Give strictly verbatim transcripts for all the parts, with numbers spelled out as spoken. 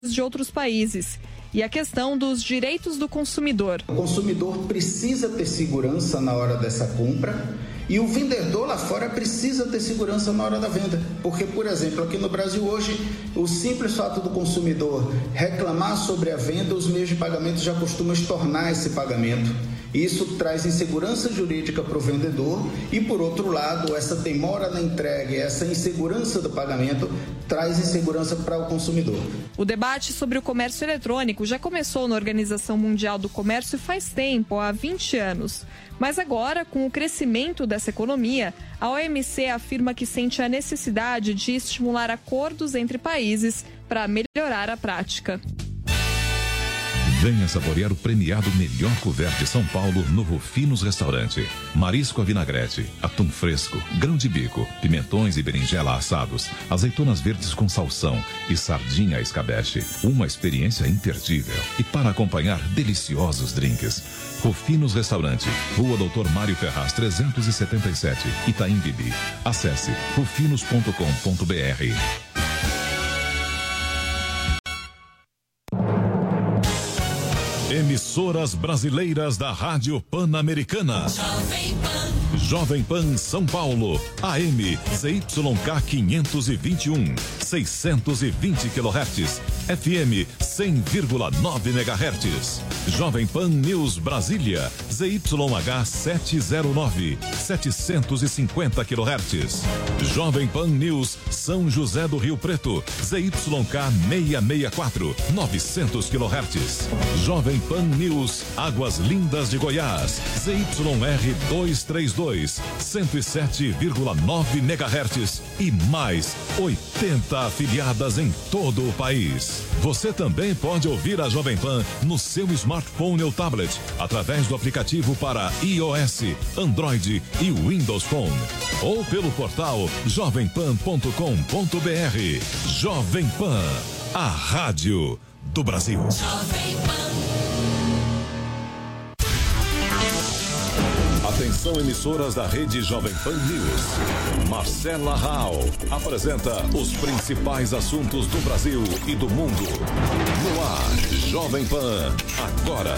de outros países. E a questão dos direitos do consumidor. O consumidor precisa ter segurança na hora dessa compra e o vendedor lá fora precisa ter segurança na hora da venda. Porque, por exemplo, aqui no Brasil hoje, o simples fato do consumidor reclamar sobre a venda, os meios de pagamento já costumam estornar esse pagamento. Isso traz insegurança jurídica para o vendedor e, por outro lado, essa demora na entrega, essa insegurança do pagamento traz insegurança para o consumidor. O debate sobre o comércio eletrônico já começou na Organização Mundial do Comércio faz tempo, há vinte anos. Mas agora, com o crescimento dessa economia, a O M C afirma que sente a necessidade de estimular acordos entre países para melhorar a prática. Venha saborear o premiado melhor couvert de São Paulo no Rufinos Restaurante. Marisco a vinagrete, atum fresco, grão de bico, pimentões e berinjela assados, azeitonas verdes com salsão e sardinha à escabeche. Uma experiência imperdível. E para acompanhar, deliciosos drinks. Rufinos Restaurante, Rua Doutor Mário Ferraz trezentos e setenta e sete, Itaim Bibi. Acesse rufinos ponto com ponto br. Emissoras brasileiras da Rádio Pan-Americana. Jovem Pan. Jovem Pan São Paulo. A M Z Y K quinhentos e vinte e um, seiscentos e vinte quilohertz. F M cem vírgula nove megahertz. Jovem Pan News Brasília. Z Y H setecentos e nove, setecentos e cinquenta quilohertz. Jovem Pan News São José do Rio Preto. Z Y K seiscentos e sessenta e quatro, novecentos quilohertz. Jovem Pan News Águas Lindas de Goiás. Z Y R duzentos e trinta e dois, cento e sete vírgula nove megahertz e mais oitenta afiliadas em todo o país. Você também pode ouvir a Jovem Pan no seu smartphone ou tablet através do aplicativo para iOS, Android e Windows Phone ou pelo portal jovem pan ponto com ponto br. Jovem Pan, a rádio do Brasil. Jovem Pan. Atenção, emissoras da rede Jovem Pan News. Marcela Rau apresenta os principais assuntos do Brasil e do mundo. No ar, Jovem Pan, agora.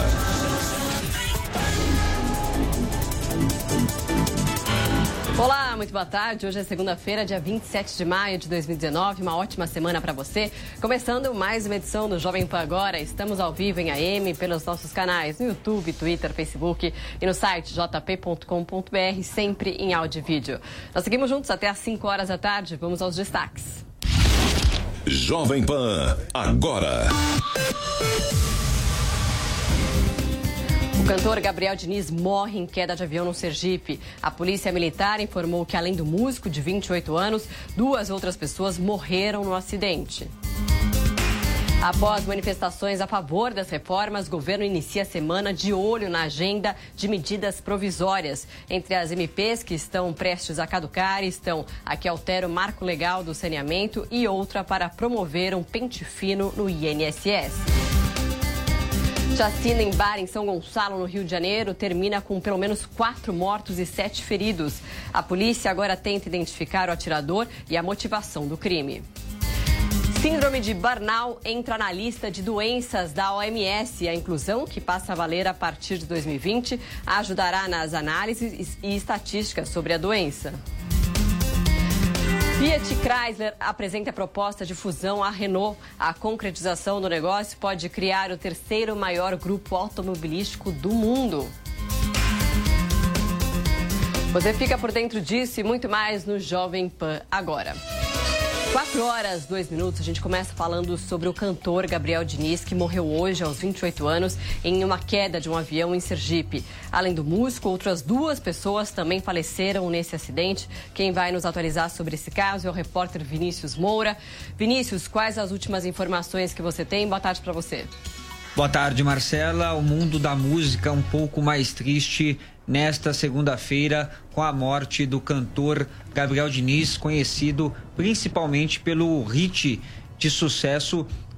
Olá, muito boa tarde. Hoje é segunda-feira, dia vinte e sete de maio de dois mil e dezenove. Uma ótima semana para você. Começando mais uma edição do Jovem Pan Agora. Estamos ao vivo em A M pelos nossos canais no YouTube, Twitter, Facebook e no site j p ponto com ponto br, sempre em áudio e vídeo. Nós seguimos juntos até às cinco horas da tarde. Vamos aos destaques. Jovem Pan Agora. O cantor Gabriel Diniz morre em queda de avião no Sergipe. A polícia militar informou que, além do músico de vinte e oito anos, duas outras pessoas morreram no acidente. Após manifestações a favor das reformas, o governo inicia a semana de olho na agenda de medidas provisórias. Entre as M Ps que estão prestes a caducar estão a que altera o marco legal do saneamento e outra para promover um pente fino no I N S S. Chacina em bar em São Gonçalo, no Rio de Janeiro, termina com pelo menos quatro mortos e sete feridos. A polícia agora tenta identificar o atirador e a motivação do crime. Síndrome de Burnout entra na lista de doenças da O M S. A inclusão, que passa a valer a partir de dois mil e vinte, ajudará nas análises e estatísticas sobre a doença. Fiat Chrysler apresenta a proposta de fusão à Renault. A concretização do negócio pode criar o terceiro maior grupo automobilístico do mundo. Você fica por dentro disso e muito mais no Jovem Pan agora. quatro horas, dois minutos, a gente começa falando sobre o cantor Gabriel Diniz, que morreu hoje aos vinte e oito anos em uma queda de um avião em Sergipe. Além do músico, outras duas pessoas também faleceram nesse acidente. Quem vai nos atualizar sobre esse caso é o repórter Vinícius Moura. Vinícius, quais as últimas informações que você tem? Boa tarde para você. Boa tarde, Marcela. O mundo da música um pouco mais triste nesta segunda-feira com a morte do cantor Gabriel Diniz, conhecido principalmente pelo hit de sucesso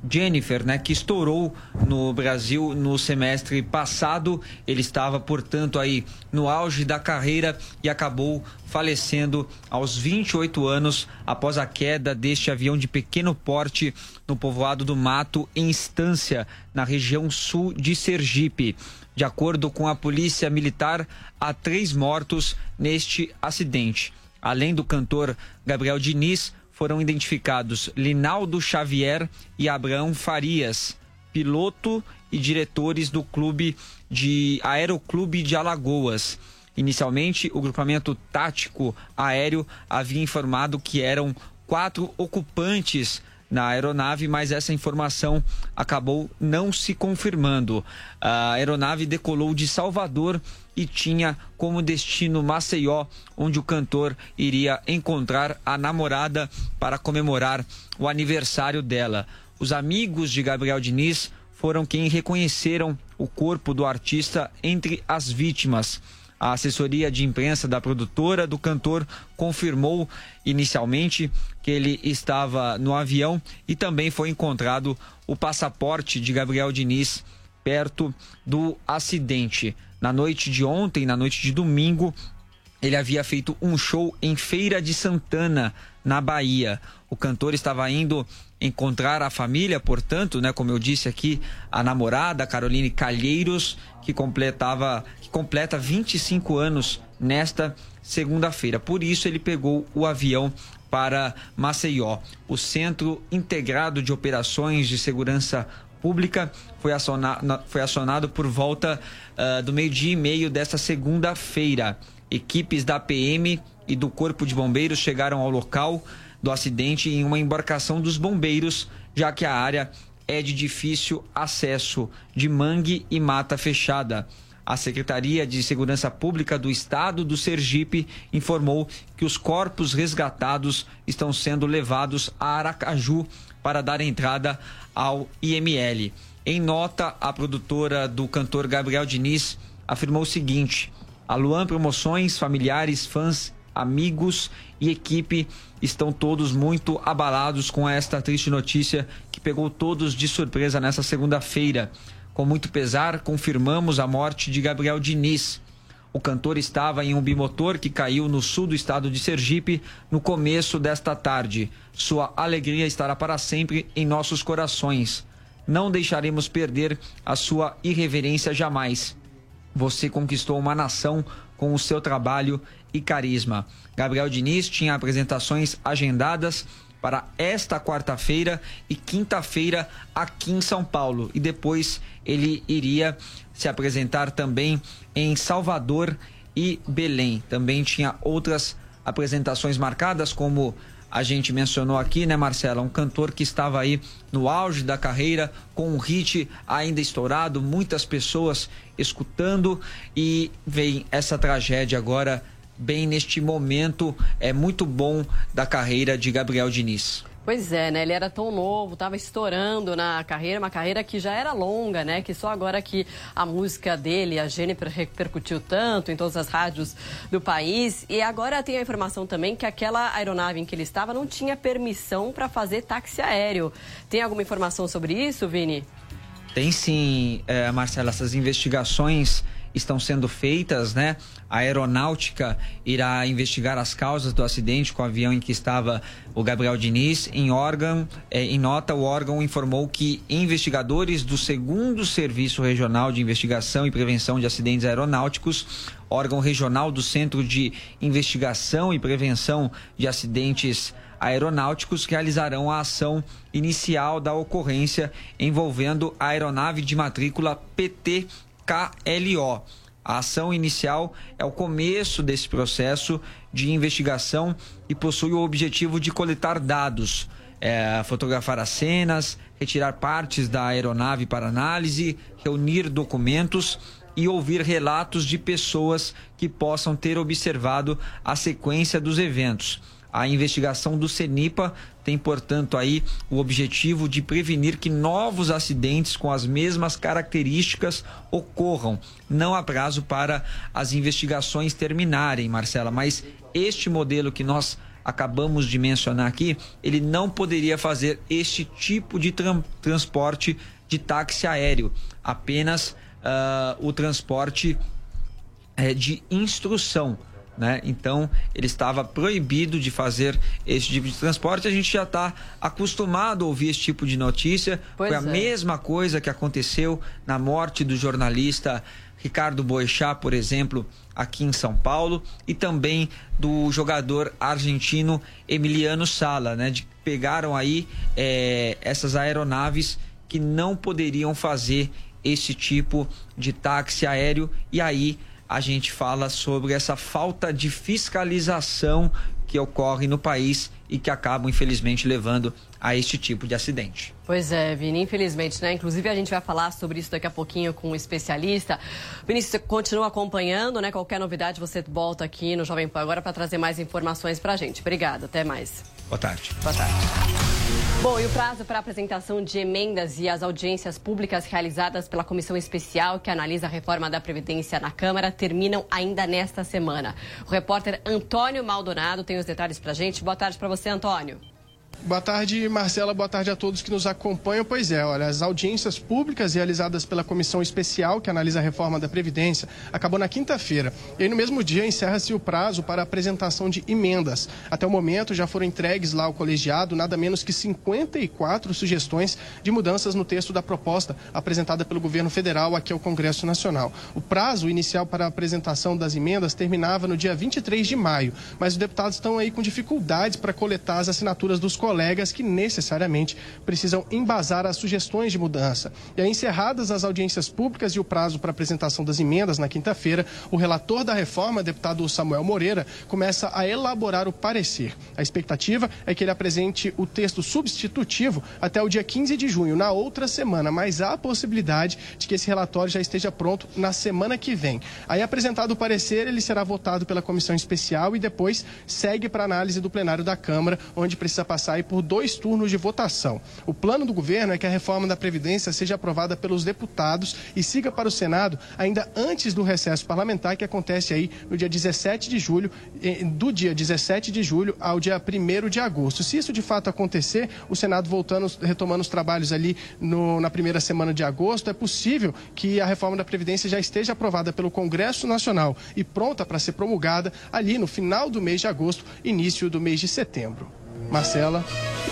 Jennifer, né, que estourou no Brasil no semestre passado. Ele estava, portanto, aí no auge da carreira e acabou falecendo aos vinte e oito anos após a queda deste avião de pequeno porte no povoado do Mato, em Estância, na região sul de Sergipe. De acordo com a Polícia Militar, há três mortos neste acidente. Além do cantor Gabriel Diniz, foram identificados Linaldo Xavier e Abraão Farias, piloto e diretores do clube de Aeroclube de Alagoas. Inicialmente, o grupamento tático aéreo havia informado que eram quatro ocupantes na aeronave, mas essa informação acabou não se confirmando. A aeronave decolou de Salvador e tinha como destino Maceió, onde o cantor iria encontrar a namorada para comemorar o aniversário dela. Os amigos de Gabriel Diniz foram quem reconheceram o corpo do artista entre as vítimas. A assessoria de imprensa da produtora do cantor confirmou inicialmente que ele estava no avião e também foi encontrado o passaporte de Gabriel Diniz perto do acidente. Na noite de ontem, na noite de domingo, ele havia feito um show em Feira de Santana, na Bahia. O cantor estava indo encontrar a família, portanto, né, como eu disse aqui, a namorada Caroline Calheiros, que completava, que completa vinte e cinco anos nesta segunda-feira. Por isso ele pegou o avião para Maceió. O Centro Integrado de Operações de Segurança Pública foi acionado, foi acionado por volta uh, do meio-dia e meio desta segunda-feira. Equipes da P M e do Corpo de Bombeiros chegaram ao local do acidente em uma embarcação dos bombeiros, já que a área é de difícil acesso, de mangue e mata fechada. A Secretaria de Segurança Pública do Estado do Sergipe informou que os corpos resgatados estão sendo levados a Aracaju para dar entrada ao I M L. Em nota, a produtora do cantor Gabriel Diniz afirmou o seguinte: a Luan Promoções, familiares, fãs, amigos e equipe estão todos muito abalados com esta triste notícia que pegou todos de surpresa nesta segunda-feira. Com muito pesar, confirmamos a morte de Gabriel Diniz. O cantor estava em um bimotor que caiu no sul do estado de Sergipe no começo desta tarde. Sua alegria estará para sempre em nossos corações. Não deixaremos perder a sua irreverência jamais. Você conquistou uma nação com o seu trabalho e carisma. Gabriel Diniz tinha apresentações agendadas para esta quarta-feira e quinta-feira aqui em São Paulo. E depois ele iria se apresentar também em Salvador e Belém. Também tinha outras apresentações marcadas, como a gente mencionou aqui, né, Marcela? Um cantor que estava aí no auge da carreira, com um hit ainda estourado, muitas pessoas escutando, e vem essa tragédia agora, bem neste momento é muito bom da carreira de Gabriel Diniz. Pois é, né? Ele era tão novo, estava estourando na carreira, uma carreira que já era longa, né? Que só agora que a música dele, a Jennifer, repercutiu tanto em todas as rádios do país. E agora tem a informação também que aquela aeronave em que ele estava não tinha permissão para fazer táxi aéreo. Tem alguma informação sobre isso, Vini? Tem sim, é, Marcela, essas investigações estão sendo feitas, né? A aeronáutica irá investigar as causas do acidente com o avião em que estava o Gabriel Diniz. Em órgão, eh, em nota, o órgão informou que investigadores do segundo Serviço Regional de Investigação e Prevenção de Acidentes Aeronáuticos, órgão regional do Centro de Investigação e Prevenção de Acidentes Aeronáuticos, realizarão a ação inicial da ocorrência envolvendo a aeronave de matrícula P T K L O. A ação inicial é o começo desse processo de investigação e possui o objetivo de coletar dados, é, fotografar as cenas, retirar partes da aeronave para análise, reunir documentos e ouvir relatos de pessoas que possam ter observado a sequência dos eventos. A investigação do CENIPA tem, portanto, aí o objetivo de prevenir que novos acidentes com as mesmas características ocorram. Não há prazo para as investigações terminarem, Marcela, mas este modelo que nós acabamos de mencionar aqui, ele não poderia fazer este tipo de tra- transporte de táxi aéreo, apenas uh, o transporte uh, de instrução, né? Então, ele estava proibido de fazer esse tipo de transporte. A gente já está acostumado a ouvir esse tipo de notícia. Pois Foi a é. mesma coisa que aconteceu na morte do jornalista Ricardo Boechat, por exemplo, aqui em São Paulo, e também do jogador argentino Emiliano Sala, né? De, pegaram aí é, essas aeronaves que não poderiam fazer esse tipo de táxi aéreo, e aí a gente fala sobre essa falta de fiscalização que ocorre no país e que acabam, infelizmente, levando a este tipo de acidente. Pois é, Vini, infelizmente, né? Inclusive, a gente vai falar sobre isso daqui a pouquinho com um especialista. Vinícius, você continua acompanhando, né? Qualquer novidade, você volta aqui no Jovem Pan agora para trazer mais informações pra gente. Obrigada, até mais. Boa tarde. Boa tarde. Bom, e o prazo para apresentação de emendas e as audiências públicas realizadas pela Comissão Especial que analisa a reforma da Previdência na Câmara terminam ainda nesta semana. O repórter Antônio Maldonado tem os detalhes pra gente. Boa tarde para você, Antônio. Boa tarde, Marcela. Boa tarde a todos que nos acompanham. Pois é, olha, as audiências públicas realizadas pela Comissão Especial que analisa a reforma da Previdência acabou na quinta-feira. E aí, no mesmo dia, encerra-se o prazo para a apresentação de emendas. Até o momento, já foram entregues lá ao colegiado nada menos que cinquenta e quatro sugestões de mudanças no texto da proposta apresentada pelo governo federal aqui ao Congresso Nacional. O prazo inicial para a apresentação das emendas terminava no dia vinte e três de maio, mas os deputados estão aí com dificuldades para coletar as assinaturas dos colegas que necessariamente precisam embasar as sugestões de mudança. E aí, encerradas as audiências públicas e o prazo para apresentação das emendas na quinta-feira, o relator da reforma, deputado Samuel Moreira, começa a elaborar o parecer. A expectativa é que ele apresente o texto substitutivo até o dia quinze de junho, na outra semana, mas há a possibilidade de que esse relatório já esteja pronto na semana que vem. Aí, apresentado o parecer, ele será votado pela comissão especial e depois segue para análise do plenário da Câmara, onde precisa passar aí por dois turnos de votação. O plano do governo é que a reforma da Previdência seja aprovada pelos deputados e siga para o Senado ainda antes do recesso parlamentar, que acontece aí no dia dezessete de julho, do dia dezessete de julho ao dia primeiro de agosto. Se isso de fato acontecer, o Senado voltando, retomando os trabalhos ali no, na primeira semana de agosto, é possível que a reforma da Previdência já esteja aprovada pelo Congresso Nacional e pronta para ser promulgada ali no final do mês de agosto, início do mês de setembro. Marcela.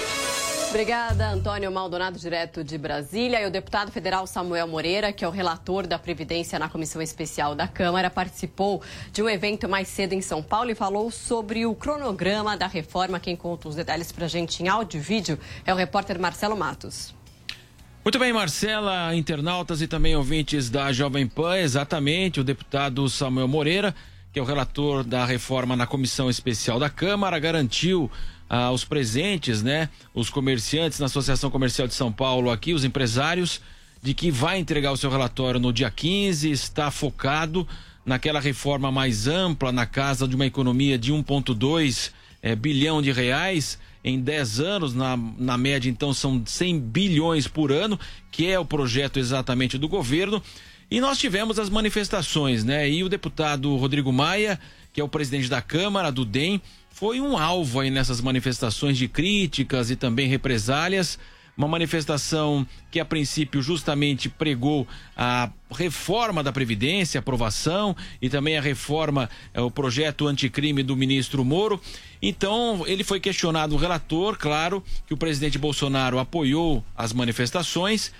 Obrigada, Antônio Maldonado, direto de Brasília. E o deputado federal Samuel Moreira, que é o relator da Previdência na Comissão Especial da Câmara, participou de um evento mais cedo em São Paulo e falou sobre o cronograma da reforma. Quem conta os detalhes pra gente em áudio e vídeo é o repórter Marcelo Matos. Muito bem, Marcela, internautas e também ouvintes da Jovem Pan, exatamente, o deputado Samuel Moreira, que é o relator da reforma na Comissão Especial da Câmara, garantiu Ah, os presentes, né, os comerciantes na Associação Comercial de São Paulo aqui, os empresários, de que vai entregar o seu relatório no dia quinze, está focado naquela reforma mais ampla, na casa de uma economia de um vírgula dois é, bilhão de reais em dez anos, na, na média então são cem bilhões por ano, que é o projeto exatamente do governo. E nós tivemos as manifestações, né, e o deputado Rodrigo Maia, que é o presidente da Câmara, do D E M, foi um alvo aí nessas manifestações de críticas e também represálias. Uma manifestação que a princípio justamente pregou a reforma da Previdência, aprovação, e também a reforma, o projeto anticrime do ministro Moro. Então ele foi questionado, o relator, claro que o presidente Bolsonaro apoiou as manifestações,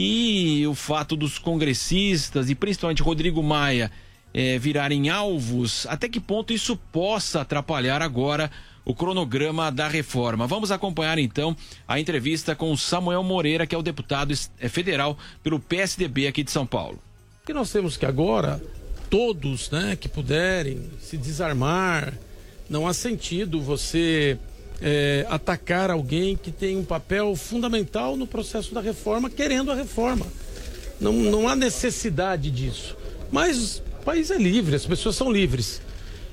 e o fato dos congressistas e principalmente Rodrigo Maia É, virarem alvos, até que ponto isso possa atrapalhar agora o cronograma da reforma. Vamos acompanhar então a entrevista com Samuel Moreira, que é o deputado federal pelo P S D B aqui de São Paulo. Que nós temos que agora, todos, né, que puderem se desarmar, não há sentido você é, atacar alguém que tem um papel fundamental no processo da reforma, querendo a reforma. Não, não há necessidade disso. Mas o país é livre, as pessoas são livres.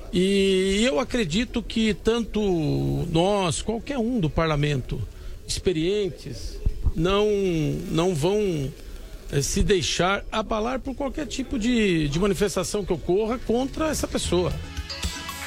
E eu acredito que tanto nós, qualquer um do parlamento, experientes, não, não vão é, se deixar abalar por qualquer tipo de, de manifestação que ocorra contra essa pessoa.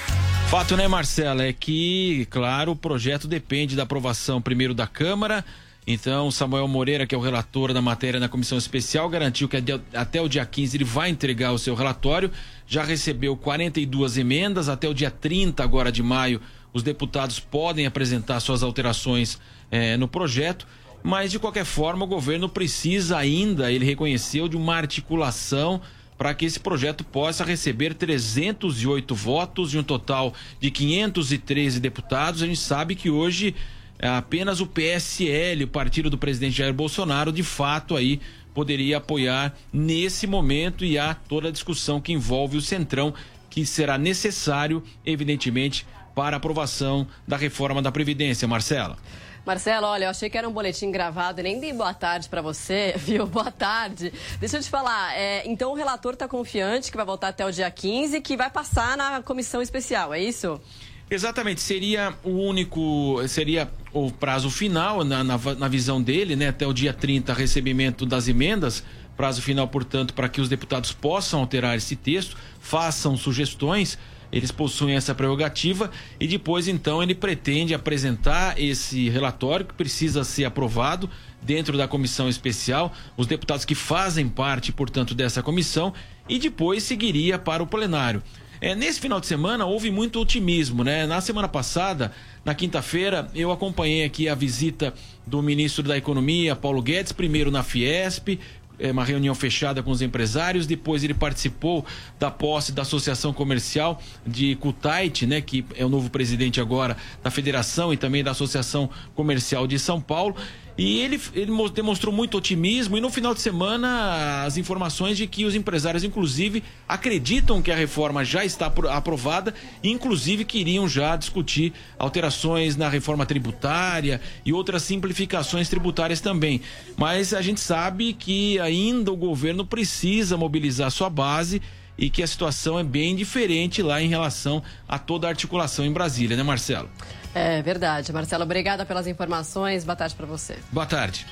Fato, né, Marcela, é que, claro, o projeto depende da aprovação primeiro da Câmara. Então, Samuel Moreira, que é o relator da matéria na comissão especial, garantiu que até o dia quinze ele vai entregar o seu relatório. Já recebeu quarenta e duas emendas. Até o dia trinta agora de maio, os deputados podem apresentar suas alterações eh, no projeto. Mas, de qualquer forma, o governo precisa ainda, ele reconheceu, de uma articulação para que esse projeto possa receber trezentos e oito votos de um total de quinhentos e treze deputados. A gente sabe que hoje apenas o P S L, o partido do presidente Jair Bolsonaro, de fato aí poderia apoiar nesse momento, e há toda a discussão que envolve o Centrão, que será necessário, evidentemente, para a aprovação da reforma da Previdência. Marcela. Marcelo, olha, eu achei que era um boletim gravado e nem dei boa tarde para você, viu? Boa tarde. Deixa eu te falar, é, então o relator está confiante que vai voltar até o dia quinze e que vai passar na comissão especial, é isso? Exatamente, seria o único, seria o prazo final, na, na, na visão dele, né? Até o dia trinta, recebimento das emendas, prazo final, portanto, para que os deputados possam alterar esse texto, façam sugestões. Eles possuem essa prerrogativa e depois, então, ele pretende apresentar esse relatório que precisa ser aprovado dentro da comissão especial, os deputados que fazem parte, portanto, dessa comissão, e depois seguiria para o plenário. É, nesse final de semana houve muito otimismo, né? Na semana passada, na quinta-feira, eu acompanhei aqui a visita do ministro da Economia, Paulo Guedes, primeiro na Fiesp, uma reunião fechada com os empresários. Depois ele participou da posse da Associação Comercial de Kutaiti, né, que é o novo presidente agora da Federação e também da Associação Comercial de São Paulo. E ele, ele demonstrou muito otimismo, e no final de semana as informações de que os empresários, inclusive, acreditam que a reforma já está aprovada e, inclusive, queriam já discutir alterações na reforma tributária e outras simplificações tributárias também. Mas a gente sabe que ainda o governo precisa mobilizar sua base e que a situação é bem diferente lá em relação a toda a articulação em Brasília, né, Marcelo? É verdade. Marcelo, obrigada pelas informações. Boa tarde para você. Boa tarde.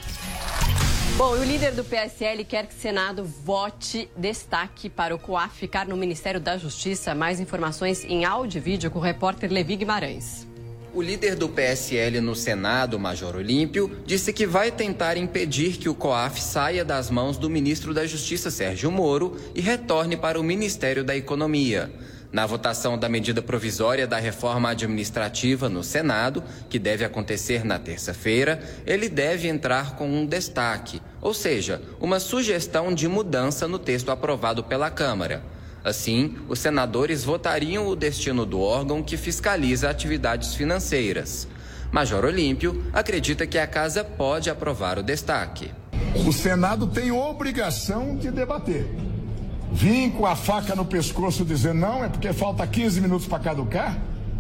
Bom, e o líder do P S L quer que o Senado vote destaque para o COAF ficar no Ministério da Justiça. Mais informações em áudio e vídeo com o repórter Levi Guimarães. O líder do P S L no Senado, Major Olímpio, disse que vai tentar impedir que o COAF saia das mãos do ministro da Justiça, Sérgio Moro, e retorne para o Ministério da Economia. Na votação da medida provisória da reforma administrativa no Senado, que deve acontecer na terça-feira, ele deve entrar com um destaque, ou seja, uma sugestão de mudança no texto aprovado pela Câmara. Assim, os senadores votariam o destino do órgão que fiscaliza atividades financeiras. Major Olímpio acredita que a casa pode aprovar o destaque. O Senado tem obrigação de debater. Vim com a faca no pescoço dizer não, é porque falta quinze minutos para caducar?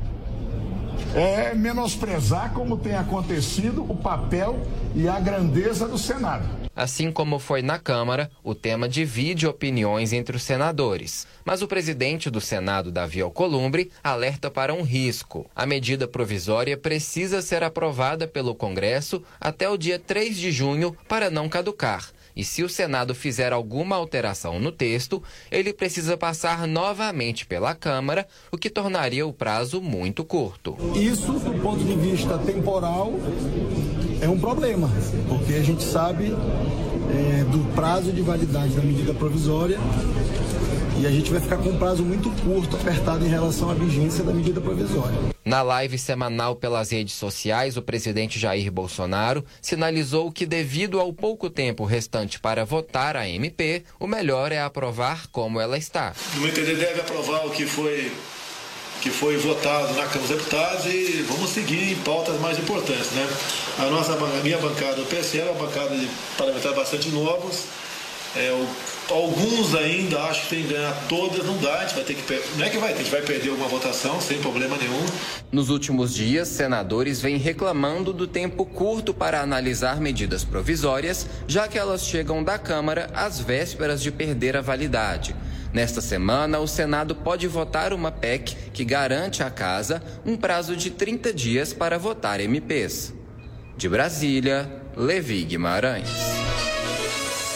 É menosprezar, como tem acontecido, o papel e a grandeza do Senado. Assim como foi na Câmara, o tema divide opiniões entre os senadores. Mas o presidente do Senado, Davi Alcolumbre, alerta para um risco. A medida provisória precisa ser aprovada pelo Congresso até o dia três de junho para não caducar. E se o Senado fizer alguma alteração no texto, ele precisa passar novamente pela Câmara, o que tornaria o prazo muito curto. Isso, do ponto de vista temporal, é um problema, porque a gente sabe é, do prazo de validade da medida provisória e a gente vai ficar com um prazo muito curto, apertado em relação à vigência da medida provisória. Na live semanal pelas redes sociais, o presidente Jair Bolsonaro sinalizou que, devido ao pouco tempo restante para votar a M P, o melhor é aprovar como ela está. No meu entender, deve aprovar o que foi, que foi votado na Câmara dos Deputados e vamos seguir em pautas mais importantes, né? A nossa, a minha bancada, o P S L, é uma bancada de parlamentares bastante novos. É, o, alguns ainda acham que tem que ganhar todas, não dá, a gente vai ter que, não é que vai ter, a gente vai perder alguma votação sem problema nenhum. Nos últimos dias, senadores vêm reclamando do tempo curto para analisar medidas provisórias, já que elas chegam da Câmara às vésperas de perder a validade. Nesta semana, o Senado pode votar uma P E C que garante à Casa um prazo de trinta dias para votar M Ps. De Brasília, Levi Guimarães.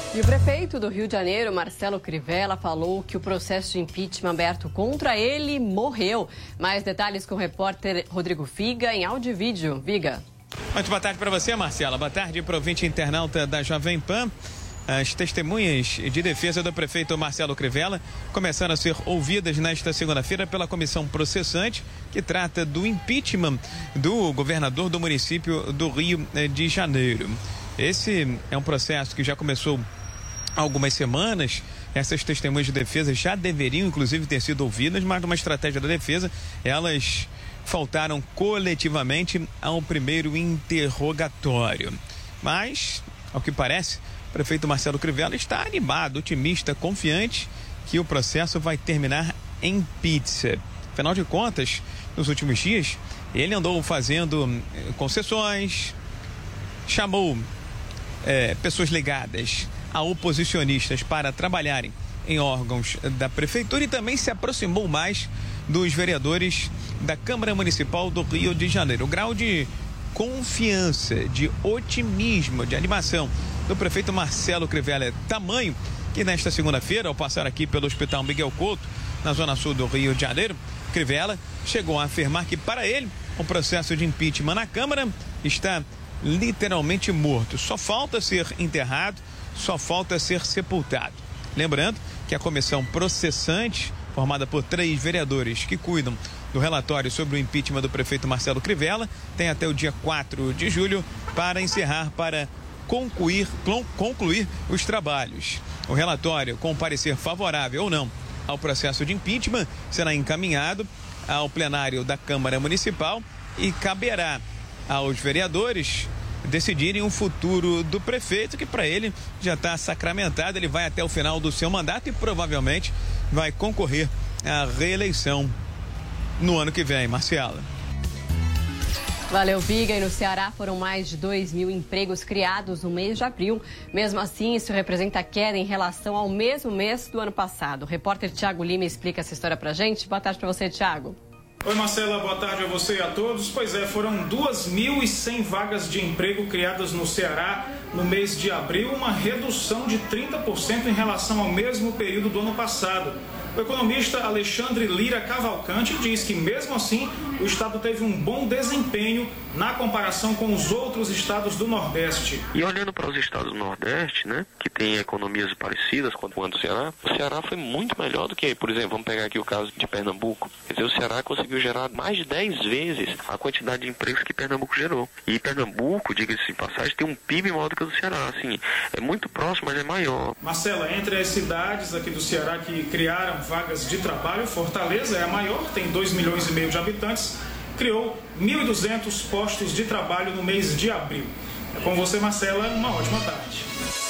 E o prefeito do Rio de Janeiro, Marcelo Crivella, falou que o processo de impeachment aberto contra ele morreu. Mais detalhes com o repórter Rodrigo Viga em áudio e vídeo. Viga. Muito boa tarde para você, Marcela. Boa tarde para o ouvinte internauta da Jovem Pan. As testemunhas de defesa do prefeito Marcelo Crivella começaram a ser ouvidas nesta segunda-feira pela comissão processante, que trata do impeachment do governador do município do Rio de Janeiro. Esse é um processo que já começou há algumas semanas. Essas testemunhas de defesa já deveriam, inclusive, ter sido ouvidas, mas numa estratégia da defesa, elas faltaram coletivamente ao primeiro interrogatório. Mas, ao que parece, o prefeito Marcelo Crivella está animado, otimista, confiante que o processo vai terminar em pizza. Afinal de contas, nos últimos dias, ele andou fazendo concessões, chamou é, pessoas ligadas a oposicionistas para trabalharem em órgãos da prefeitura e também se aproximou mais dos vereadores da Câmara Municipal do Rio de Janeiro. O grau de confiança, de otimismo, de animação do prefeito Marcelo Crivella é tamanho que nesta segunda-feira, ao passar aqui pelo Hospital Miguel Couto, na zona sul do Rio de Janeiro, Crivella chegou a afirmar que, para ele, o processo de impeachment na Câmara está literalmente morto. Só falta ser enterrado, só falta ser sepultado. Lembrando que a comissão processante, formada por três vereadores que cuidam do relatório sobre o impeachment do prefeito Marcelo Crivella, tem até o dia quatro de julho para encerrar, para concluir, concluir os trabalhos. O relatório, com parecer favorável ou não ao processo de impeachment, será encaminhado ao plenário da Câmara Municipal e caberá aos vereadores decidirem o futuro do prefeito, que para ele já está sacramentado. Ele vai até o final do seu mandato e provavelmente vai concorrer à reeleição no ano que vem. Marcela. Valeu, Viga. E no Ceará foram mais de dois mil empregos criados no mês de abril. Mesmo assim, isso representa queda em relação ao mesmo mês do ano passado. O repórter Tiago Lima explica essa história pra gente. Boa tarde para você, Tiago. Oi, Marcela, boa tarde a você e a todos. Pois é, foram duas mil e cem vagas de emprego criadas no Ceará no mês de abril, uma redução de trinta por cento em relação ao mesmo período do ano passado. O economista Alexandre Lira Cavalcante diz que, mesmo assim, o estado teve um bom desempenho na comparação com os outros estados do Nordeste. E olhando para os estados do Nordeste, né, que tem economias parecidas com a do Ceará, o Ceará foi muito melhor do que, por exemplo, vamos pegar aqui o caso de Pernambuco. Quer dizer, o Ceará conseguiu gerar mais de dez vezes a quantidade de empregos que Pernambuco gerou. E Pernambuco, diga-se de passagem, tem um P I B maior do que o do Ceará. Assim, é muito próximo, mas é maior. Marcela, entre as cidades aqui do Ceará que criaram vagas de trabalho, Fortaleza é a maior, tem dois milhões e meio de habitantes, criou mil e duzentos postos de trabalho no mês de abril. É com você, Marcela, uma ótima tarde.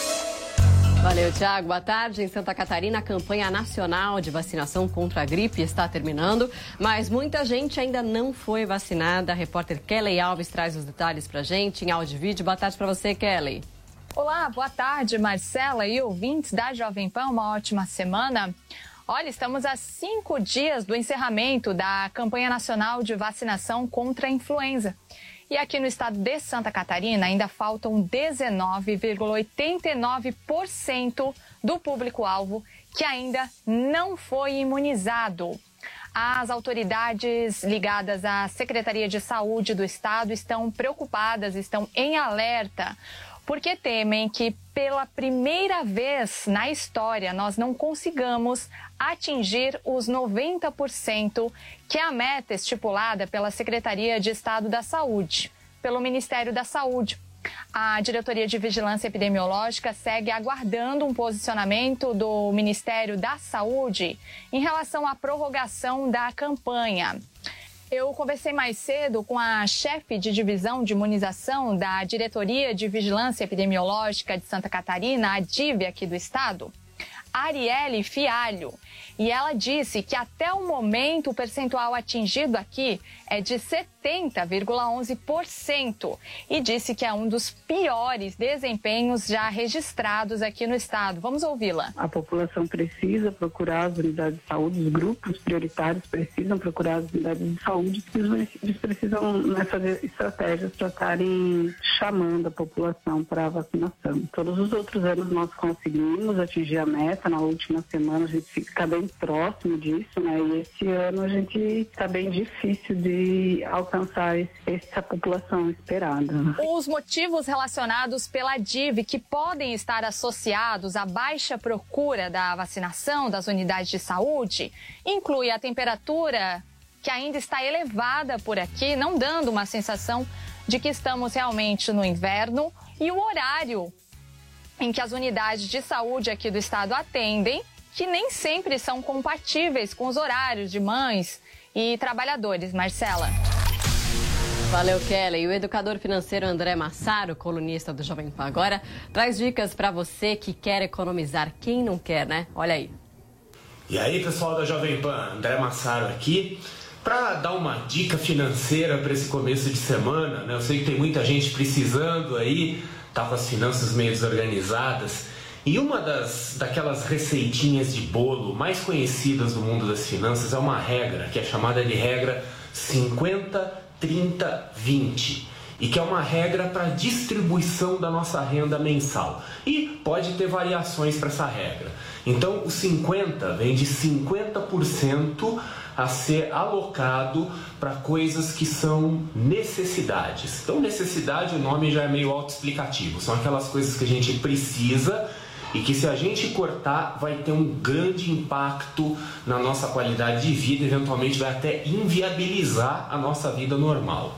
Valeu, Tiago. Boa tarde. Em Santa Catarina, a campanha nacional de vacinação contra a gripe está terminando, mas muita gente ainda não foi vacinada. A repórter Kelly Alves traz os detalhes pra gente em áudio e vídeo. Boa tarde para você, Kelly. Olá, boa tarde, Marcela e ouvintes da Jovem Pan. Uma ótima semana. Olha, estamos a cinco dias do encerramento da campanha nacional de vacinação contra a influenza. E aqui no estado de Santa Catarina ainda faltam dezenove vírgula oitenta e nove por cento do público-alvo que ainda não foi imunizado. As autoridades ligadas à Secretaria de Saúde do estado estão preocupadas, estão em alerta, porque temem que pela primeira vez na história nós não consigamos atingir os noventa por cento, que é a meta estipulada pela Secretaria de Estado da Saúde, pelo Ministério da Saúde. A Diretoria de Vigilância Epidemiológica segue aguardando um posicionamento do Ministério da Saúde em relação à prorrogação da campanha. Eu conversei mais cedo com a chefe de divisão de imunização da Diretoria de Vigilância Epidemiológica de Santa Catarina, a D I V aqui do estado. A Arielle Fialho. E ela disse que até o momento o percentual atingido aqui é de setenta vírgula onze por cento e disse que é um dos piores desempenhos já registrados aqui no estado. Vamos ouvi-la. A população precisa procurar as unidades de saúde, os grupos prioritários precisam procurar as unidades de saúde e os municípios precisam, né, fazer estratégias para estarem chamando a população para a vacinação. Todos os outros anos nós conseguimos atingir a meta, na última semana a gente fica bem próximo disso, né? E esse ano a gente está bem difícil de alcançar esse, essa população esperada. Os motivos relacionados pela D I V que podem estar associados à baixa procura da vacinação das unidades de saúde inclui a temperatura que ainda está elevada por aqui, não dando uma sensação de que estamos realmente no inverno, e o horário em que as unidades de saúde aqui do estado atendem, que nem sempre são compatíveis com os horários de mães e trabalhadores. Marcela. Valeu, Kelly. E o educador financeiro André Massaro, colunista do Jovem Pan Agora, traz dicas para você que quer economizar. Quem não quer, né? Olha aí. E aí, pessoal da Jovem Pan, André Massaro aqui, para dar uma dica financeira para esse começo de semana, né? Eu sei que tem muita gente precisando aí, tá com as finanças meio desorganizadas. E uma das daquelas receitinhas de bolo mais conhecidas do mundo das finanças é uma regra, que é chamada de regra cinquenta, trinta, vinte. E que é uma regra para distribuição da nossa renda mensal. E pode ter variações para essa regra. Então, o cinquenta vem de cinquenta por cento a ser alocado para coisas que são necessidades. Então, necessidade, o nome já é meio autoexplicativo. São aquelas coisas que a gente precisa e que, se a gente cortar, vai ter um grande impacto na nossa qualidade de vida, eventualmente vai até inviabilizar a nossa vida normal.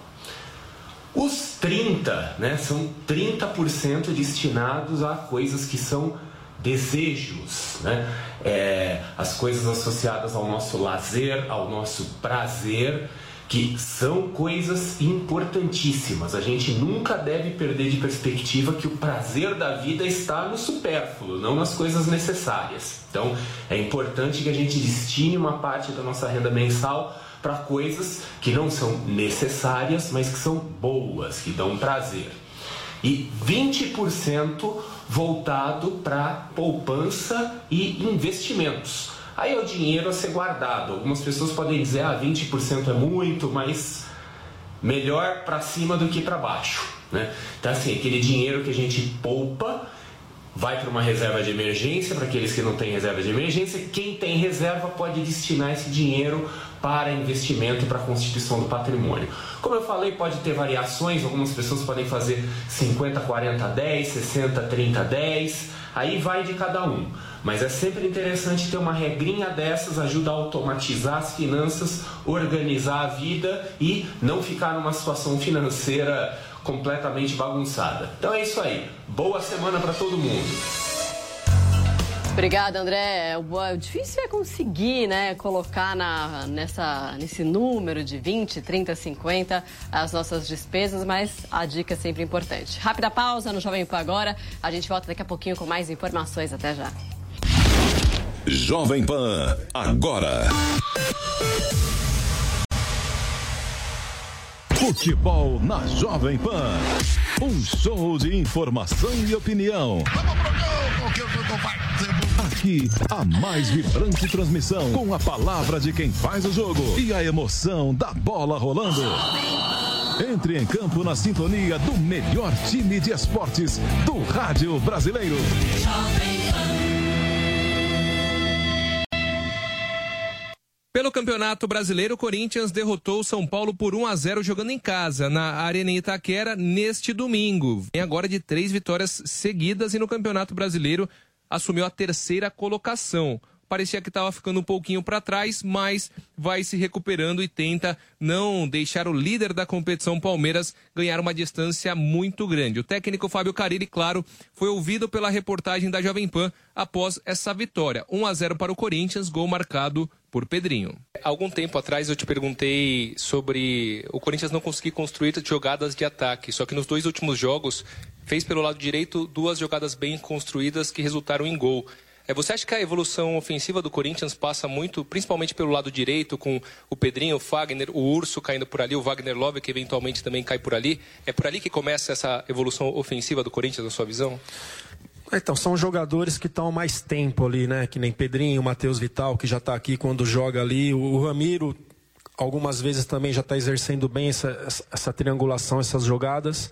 Os trinta, né, são trinta por cento destinados a coisas que são desejos, né? É, as coisas associadas ao nosso lazer, ao nosso prazer, que são coisas importantíssimas. A gente nunca deve perder de perspectiva que o prazer da vida está no supérfluo, não nas coisas necessárias. Então, é importante que a gente destine uma parte da nossa renda mensal para coisas que não são necessárias, mas que são boas, que dão prazer. E vinte por cento voltado para poupança e investimentos. Aí é o dinheiro a ser guardado. Algumas pessoas podem dizer, ah, vinte por cento é muito, mas melhor para cima do que para baixo, né? Então, assim, aquele dinheiro que a gente poupa vai para uma reserva de emergência, para aqueles que não têm reserva de emergência. Quem tem reserva pode destinar esse dinheiro para investimento, para a constituição do patrimônio. Como eu falei, pode ter variações, algumas pessoas podem fazer cinquenta, quarenta, dez, sessenta, trinta, dez, aí vai de cada um. Mas é sempre interessante ter uma regrinha dessas, ajuda a automatizar as finanças, organizar a vida e não ficar numa situação financeira completamente bagunçada. Então é isso aí. Boa semana para todo mundo. Obrigada, André. O difícil é conseguir, né, colocar na, nessa, nesse número de vinte, trinta, cinquenta as nossas despesas, mas a dica é sempre importante. Rápida pausa no Jovem Pan Agora. A gente volta daqui a pouquinho com mais informações. Até já. Jovem Pan Agora. Futebol na Jovem Pan. Um show de informação e opinião. Aqui, a mais vibrante transmissão, com a palavra de quem faz o jogo e a emoção da bola rolando. Entre em campo na sintonia do melhor time de esportes do rádio brasileiro. Pelo Campeonato Brasileiro, o Corinthians derrotou o São Paulo por um a zero jogando em casa, na Arena Itaquera, neste domingo. Vem agora de três vitórias seguidas e no Campeonato Brasileiro assumiu a terceira colocação. Parecia que estava ficando um pouquinho para trás, mas vai se recuperando e tenta não deixar o líder da competição, Palmeiras, ganhar uma distância muito grande. O técnico Fábio Carille, claro, foi ouvido pela reportagem da Jovem Pan após essa vitória. um a zero para o Corinthians, gol marcado por Pedrinho. Algum tempo atrás eu te perguntei sobre o Corinthians não conseguir construir jogadas de ataque, só que nos dois últimos jogos fez pelo lado direito duas jogadas bem construídas que resultaram em gol. É, você acha que a evolução ofensiva do Corinthians passa muito, principalmente pelo lado direito, com o Pedrinho, o Fagner, o Urso caindo por ali, o Wagner Love, que eventualmente também cai por ali? É por ali que começa essa evolução ofensiva do Corinthians, na sua visão? Então, são jogadores que estão há mais tempo ali, né? Que nem Pedrinho, o Matheus Vital, que já está aqui quando joga ali. O Ramiro, algumas vezes também já está exercendo bem essa, essa triangulação, essas jogadas.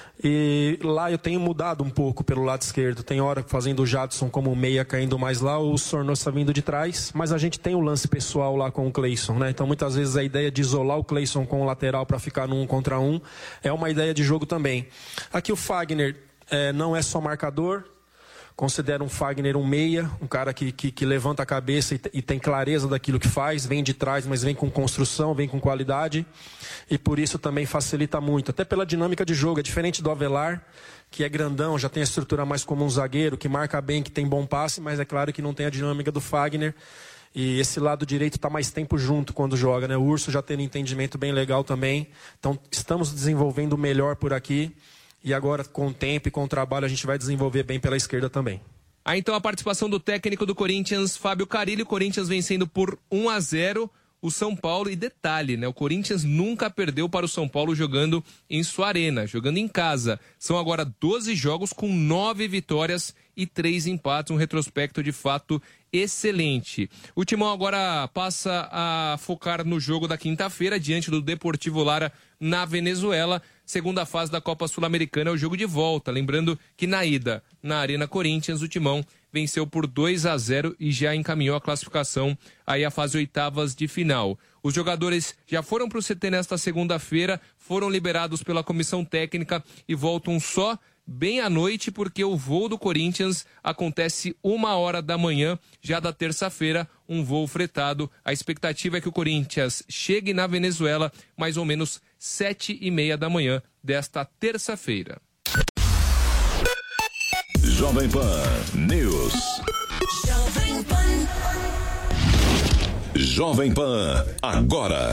E lá eu tenho mudado um pouco pelo lado esquerdo. Tem hora fazendo o Jadson como meia, caindo mais lá, o Sornosa vindo de trás. Mas a gente tem o lance pessoal lá com o Cleison, né? Então muitas vezes a ideia de isolar o Cleison com o lateral para ficar no um contra um é uma ideia de jogo também. Aqui o Fagner é, não é só marcador. Considero um Fagner um meia, um cara que, que, que levanta a cabeça e, e tem clareza daquilo que faz, vem de trás, mas vem com construção, vem com qualidade, e por isso também facilita muito, até pela dinâmica de jogo. É diferente do Avelar, que é grandão, já tem a estrutura mais como um zagueiro, que marca bem, que tem bom passe, mas é claro que não tem a dinâmica do Fagner, e esse lado direito está mais tempo junto quando joga, né? O Urso já tem um entendimento bem legal também, então estamos desenvolvendo o melhor por aqui. E agora, com o tempo e com o trabalho, a gente vai desenvolver bem pela esquerda também. Aí então a participação do técnico do Corinthians, Fábio Carille. O Corinthians vencendo por um a zero o São Paulo. E detalhe, né? O Corinthians nunca perdeu para o São Paulo jogando em sua arena, jogando em casa. São agora doze jogos com nove vitórias e três empates. Um retrospecto de fato excelente. O Timão agora passa a focar no jogo da quinta-feira, diante do Deportivo Lara na Venezuela. Segunda fase da Copa Sul-Americana é o jogo de volta. Lembrando que na ida, na Arena Corinthians, o Timão venceu por dois a zero e já encaminhou a classificação aí à fase oitavas de final. Os jogadores já foram para o C T nesta segunda-feira, foram liberados pela comissão técnica e voltam só bem à noite, porque o voo do Corinthians acontece uma hora da manhã, já da terça-feira, um voo fretado. A expectativa é que o Corinthians chegue na Venezuela mais ou menos sete e meia da manhã desta terça-feira. Jovem Pan News. Jovem Pan. Jovem Pan, agora.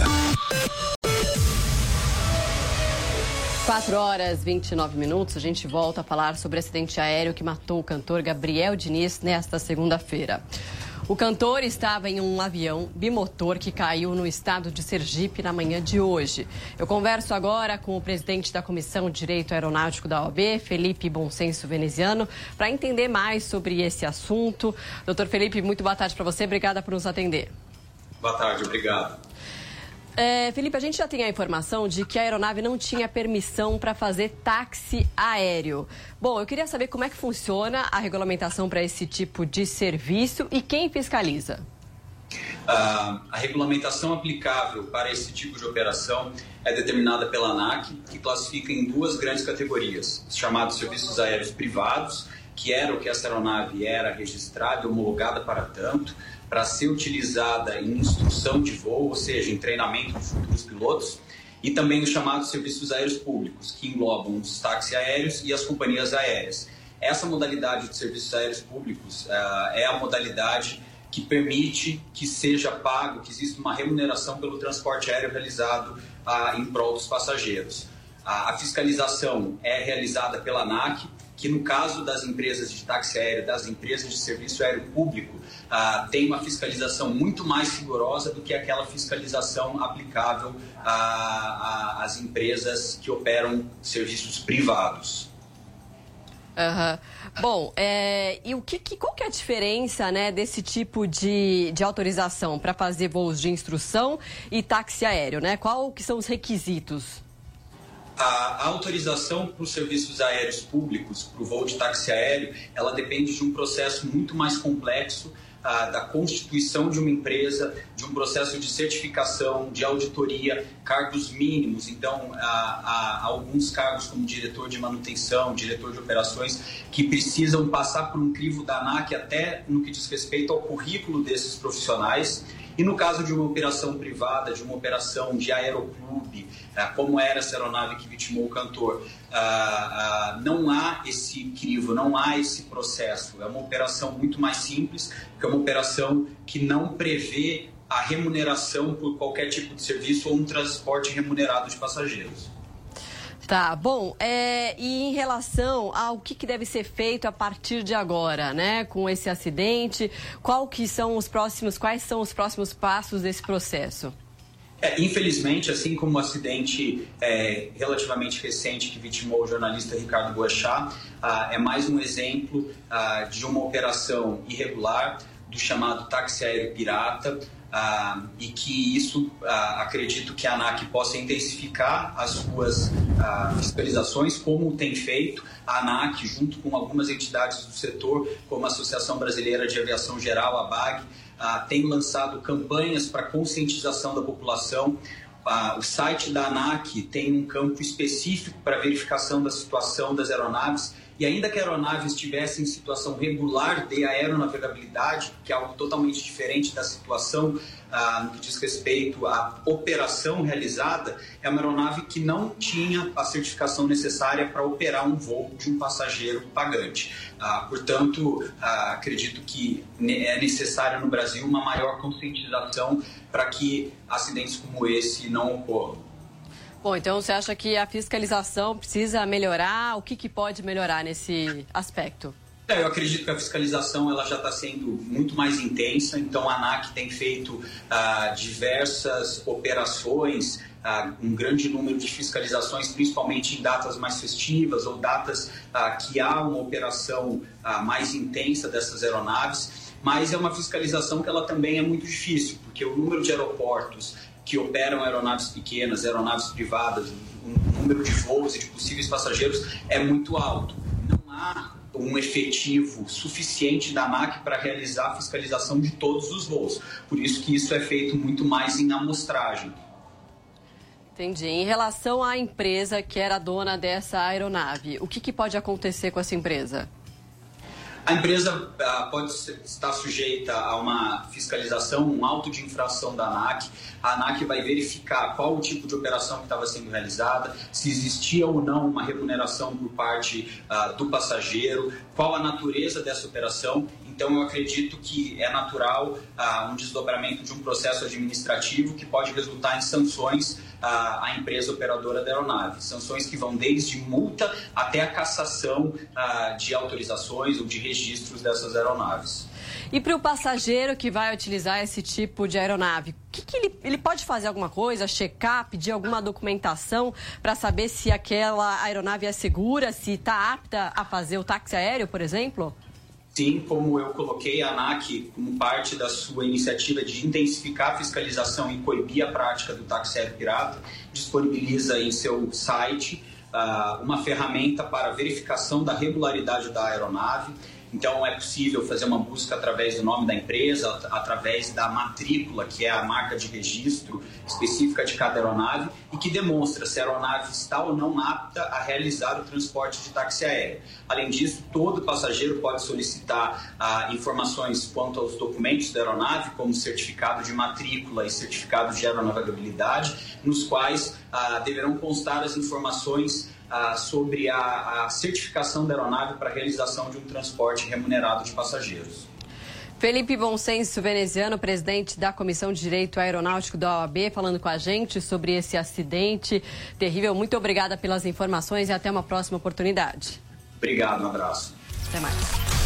quatro horas e vinte e nove minutos, a gente volta a falar sobre o acidente aéreo que matou o cantor Gabriel Diniz nesta segunda-feira. O cantor estava em um avião bimotor que caiu no estado de Sergipe na manhã de hoje. Eu converso agora com o presidente da Comissão de Direito Aeronáutico da O A B, Felipe Bonsenso Veneziano, para entender mais sobre esse assunto. Doutor Felipe, muito boa tarde para você, obrigada por nos atender. Boa tarde, obrigado. É, Felipe, a gente já tem a informação de que a aeronave não tinha permissão para fazer táxi aéreo. Bom, eu queria saber como é que funciona a regulamentação para esse tipo de serviço e quem fiscaliza. Ah, a regulamentação aplicável para esse tipo de operação é determinada pela ANAC, que classifica em duas grandes categorias, os chamados serviços aéreos privados, que era o que essa aeronave era registrada e homologada para tanto, para ser utilizada em instrução de voo, ou seja, em treinamento de futuros pilotos, e também os chamados serviços aéreos públicos, que englobam os táxis aéreos e as companhias aéreas. Essa modalidade de serviços aéreos públicos uh, é a modalidade que permite que seja pago, que exista uma remuneração pelo transporte aéreo realizado uh, em prol dos passageiros. Uh, a fiscalização é realizada pela ANAC, que no caso das empresas de táxi aéreo, das empresas de serviço aéreo público, ah, tem uma fiscalização muito mais rigorosa do que aquela fiscalização aplicável às empresas que operam serviços privados. Uhum. Bom, é, e o que, que, qual que é a diferença, né, desse tipo de, de autorização para fazer voos de instrução e táxi aéreo, né? Qual que são os requisitos? A autorização para os serviços aéreos públicos, para o voo de táxi aéreo, ela depende de um processo muito mais complexo, ah, da constituição de uma empresa, de um processo de certificação, de auditoria, cargos mínimos. Então, há, há alguns cargos como diretor de manutenção, diretor de operações, que precisam passar por um crivo da ANAC até no que diz respeito ao currículo desses profissionais. E no caso de uma operação privada, de uma operação de aeroclube, como era essa aeronave que vitimou o cantor, não há esse crivo, não há esse processo. É uma operação muito mais simples, que é uma operação que não prevê a remuneração por qualquer tipo de serviço ou um transporte remunerado de passageiros. Tá, bom, é, e em relação ao que, que deve ser feito a partir de agora, né, com esse acidente, qual que são os próximos, quais são os próximos passos desse processo? É, infelizmente, assim como o acidente é, relativamente recente que vitimou o jornalista Ricardo Boechat, ah, é mais um exemplo ah, de uma operação irregular do chamado táxi aéreo pirata, ah, e que isso, ah, acredito que a ANAC possa intensificar as suas ah, fiscalizações, como tem feito a ANAC, junto com algumas entidades do setor, como a Associação Brasileira de Aviação Geral, a ABAG, ah, tem lançado campanhas para conscientização da população. Ah, o site da ANAC tem um campo específico para verificação da situação das aeronaves, e ainda que a aeronave estivesse em situação regular de aeronavegabilidade, que é algo totalmente diferente da situação ah, no que diz respeito à operação realizada, é uma aeronave que não tinha a certificação necessária para operar um voo de um passageiro pagante. Ah, portanto, ah, acredito que é necessário no Brasil uma maior conscientização para que acidentes como esse não ocorram. Bom, então você acha que a fiscalização precisa melhorar? O que, que pode melhorar nesse aspecto? É, eu acredito que a fiscalização ela já está sendo muito mais intensa, então a ANAC tem feito ah, diversas operações, ah, um grande número de fiscalizações, principalmente em datas mais festivas ou datas ah, que há uma operação ah, mais intensa dessas aeronaves, mas é uma fiscalização que ela também é muito difícil, porque o número de aeroportos que operam aeronaves pequenas, aeronaves privadas, o número de voos e de possíveis passageiros é muito alto. Não há um efetivo suficiente da ANAC para realizar a fiscalização de todos os voos. Por isso que isso é feito muito mais em amostragem. Entendi. Em relação à empresa que era dona dessa aeronave, o que, que pode acontecer com essa empresa? A empresa ah, pode estar sujeita a uma fiscalização, um auto de infração da ANAC. A ANAC vai verificar qual o tipo de operação que estava sendo realizada, se existia ou não uma remuneração por parte ah, do passageiro, qual a natureza dessa operação. Então, eu acredito que é natural ah, um desdobramento de um processo administrativo que pode resultar em sanções ah, à empresa operadora da aeronave. Sanções que vão desde multa até a cassação ah, de autorizações ou de registros dessas aeronaves. E para o passageiro que vai utilizar esse tipo de aeronave, que que ele, ele pode fazer alguma coisa, checar, pedir alguma documentação para saber se aquela aeronave é segura, se está apta a fazer o táxi aéreo, por exemplo? Sim, como eu coloquei, a ANAC, como parte da sua iniciativa de intensificar a fiscalização e coibir a prática do táxi aéreo pirata, disponibiliza em seu site uh, uma ferramenta para verificação da regularidade da aeronave. Então, é possível fazer uma busca através do nome da empresa, através da matrícula, que é a marca de registro específica de cada aeronave, e que demonstra se a aeronave está ou não apta a realizar o transporte de táxi aéreo. Além disso, todo passageiro pode solicitar ah, informações quanto aos documentos da aeronave, como certificado de matrícula e certificado de aeronavegabilidade, nos quais ah, deverão constar as informações Ah, sobre a, a certificação da aeronave para a realização de um transporte remunerado de passageiros. Felipe Bonsenso Veneziano, presidente da Comissão de Direito Aeronáutico da O A B, falando com a gente sobre esse acidente terrível. Muito obrigada pelas informações e até uma próxima oportunidade. Obrigado, um abraço. Até mais.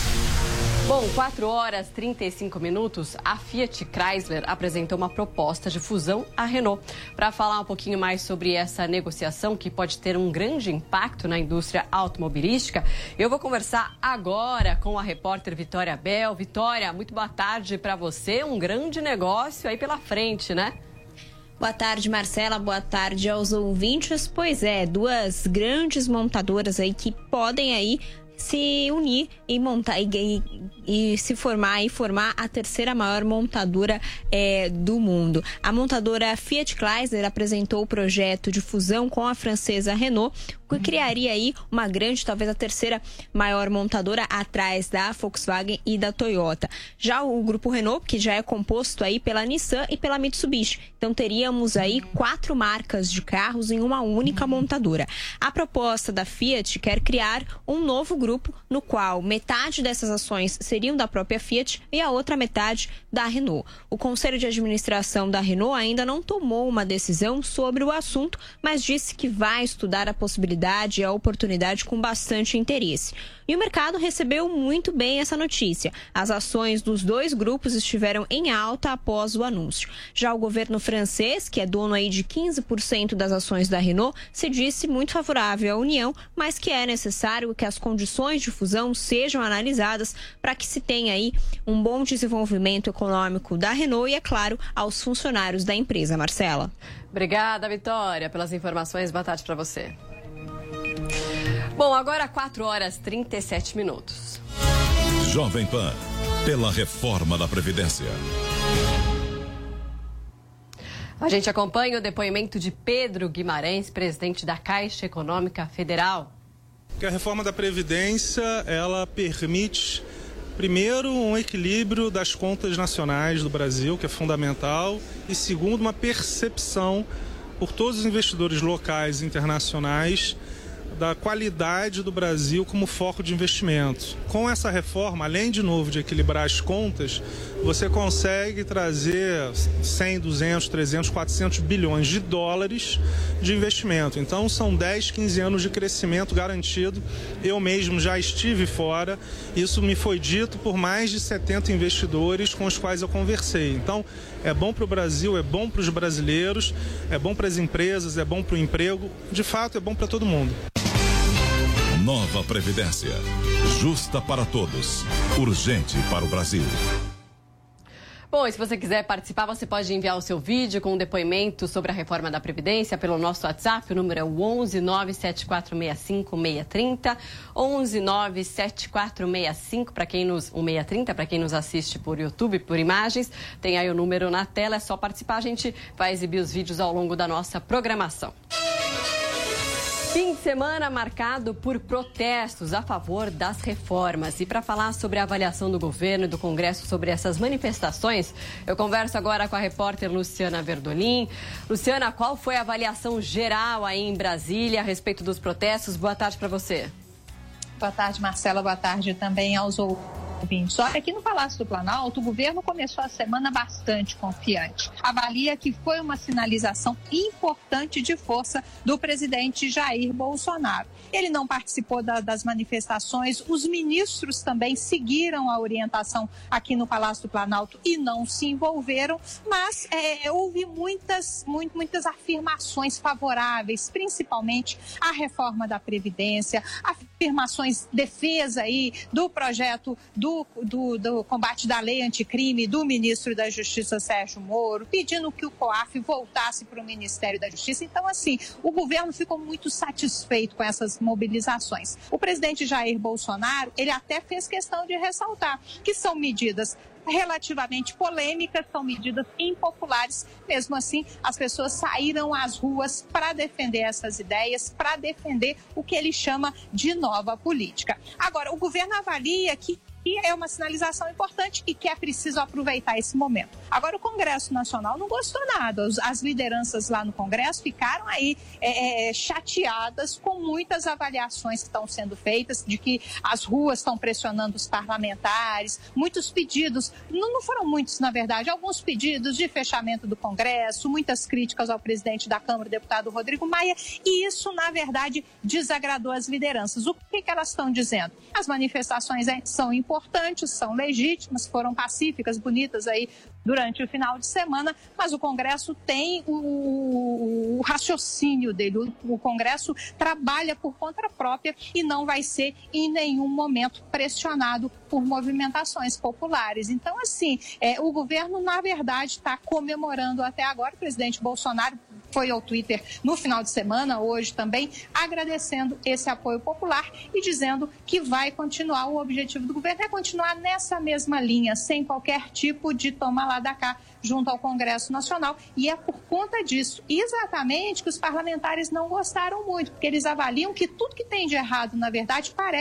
Bom, quatro horas e trinta e cinco minutos, a Fiat Chrysler apresentou uma proposta de fusão à Renault. Para falar um pouquinho mais sobre essa negociação, que pode ter um grande impacto na indústria automobilística, eu vou conversar agora com a repórter Vitória Bel. Vitória, muito boa tarde para você. Um grande negócio aí pela frente, né? Boa tarde, Marcela. Boa tarde aos ouvintes. Pois é, duas grandes montadoras aí que podem aí se unir e montar e, e, e se formar e formar a terceira maior montadora é, do mundo. A montadora Fiat Chrysler apresentou o projeto de fusão com a francesa Renault, que criaria aí uma grande, talvez a terceira maior montadora atrás da Volkswagen e da Toyota. Já o grupo Renault, que já é composto aí pela Nissan e pela Mitsubishi. Então teríamos aí quatro marcas de carros em uma única montadora. A proposta da Fiat quer criar um novo grupo no qual metade dessas ações seriam da própria Fiat e a outra metade da Renault. O Conselho de Administração da Renault ainda não tomou uma decisão sobre o assunto, mas disse que vai estudar a possibilidade novidade e a oportunidade com bastante interesse. E o mercado recebeu muito bem essa notícia. As ações dos dois grupos estiveram em alta após o anúncio. Já o governo francês, que é dono aí de quinze por cento das ações da Renault, se disse muito favorável à união, mas que é necessário que as condições de fusão sejam analisadas para que se tenha aí um bom desenvolvimento econômico da Renault e, é claro, aos funcionários da empresa. Marcela. Obrigada, Vitória, pelas informações. Boa tarde para você. Bom, agora quatro horas e trinta e sete minutos. Jovem Pan, pela reforma da Previdência. A gente acompanha o depoimento de Pedro Guimarães, presidente da Caixa Econômica Federal. Que a reforma da Previdência, ela permite, primeiro, um equilíbrio das contas nacionais do Brasil, que é fundamental, e segundo, uma percepção por todos os investidores locais e internacionais da qualidade do Brasil como foco de investimento. Com essa reforma, além de novo de equilibrar as contas, você consegue trazer cem, duzentos, trezentos, quatrocentos bilhões de dólares de investimento. Então são dez, quinze anos de crescimento garantido. Eu mesmo já estive fora, isso me foi dito por mais de setenta investidores com os quais eu conversei. Então é bom para o Brasil, é bom para os brasileiros, é bom para as empresas, é bom para o emprego, de fato é bom para todo mundo. Nova Previdência. Justa para todos. Urgente para o Brasil. Bom, e se você quiser participar, você pode enviar o seu vídeo com um depoimento sobre a reforma da Previdência pelo nosso WhatsApp. O número é o onze nove sete quatro seis cinco seis três zero. onze nove sete quatro seis cinco para quem nos um seis três zero para quem nos assiste por YouTube, por imagens. Tem aí o número na tela, é só participar. A gente vai exibir os vídeos ao longo da nossa programação. Fim de semana marcado por protestos a favor das reformas. E para falar sobre a avaliação do governo e do Congresso sobre essas manifestações, eu converso agora com a repórter Luciana Verdolim. Luciana, qual foi a avaliação geral aí em Brasília a respeito dos protestos? Boa tarde para você. Boa tarde, Marcela. Boa tarde também aos ouvintes. Olha, aqui no Palácio do Planalto, o governo começou a semana bastante confiante. Avalia que foi uma sinalização importante de força do presidente Jair Bolsonaro. Ele não participou da, das manifestações, os ministros também seguiram a orientação aqui no Palácio do Planalto e não se envolveram, mas é, houve muitas, muito, muitas afirmações favoráveis, principalmente à reforma da Previdência, afirmações defesa aí do projeto do Do, do, do combate da lei anticrime do ministro da Justiça, Sérgio Moro, pedindo que o COAF voltasse para o Ministério da Justiça. Então, assim, o governo ficou muito satisfeito com essas mobilizações. O presidente Jair Bolsonaro, ele até fez questão de ressaltar que são medidas relativamente polêmicas, são medidas impopulares. Mesmo assim, as pessoas saíram às ruas para defender essas ideias, para defender o que ele chama de nova política. Agora, o governo avalia que E é uma sinalização importante e que é preciso aproveitar esse momento. Agora, o Congresso Nacional não gostou nada. As lideranças lá no Congresso ficaram aí é, chateadas com muitas avaliações que estão sendo feitas, de que as ruas estão pressionando os parlamentares, muitos pedidos, não, não foram muitos, na verdade, alguns pedidos de fechamento do Congresso, muitas críticas ao presidente da Câmara, o deputado Rodrigo Maia, e isso, na verdade, desagradou as lideranças. O que, que elas estão dizendo? As manifestações são importantes, importantes, são legítimas, foram pacíficas, bonitas aí durante o final de semana, mas o Congresso tem o, o raciocínio dele, o, o Congresso trabalha por conta própria e não vai ser em nenhum momento pressionado por movimentações populares. Então, assim, é, o governo, na verdade, está comemorando até agora. O presidente Bolsonaro foi ao Twitter no final de semana, hoje também, agradecendo esse apoio popular e dizendo que vai continuar. O objetivo do governo é continuar nessa mesma linha, sem qualquer tipo de toma lá da cá junto ao Congresso Nacional. E é por conta disso, exatamente, que os parlamentares não gostaram muito, porque eles avaliam que tudo que tem de errado, na verdade, parece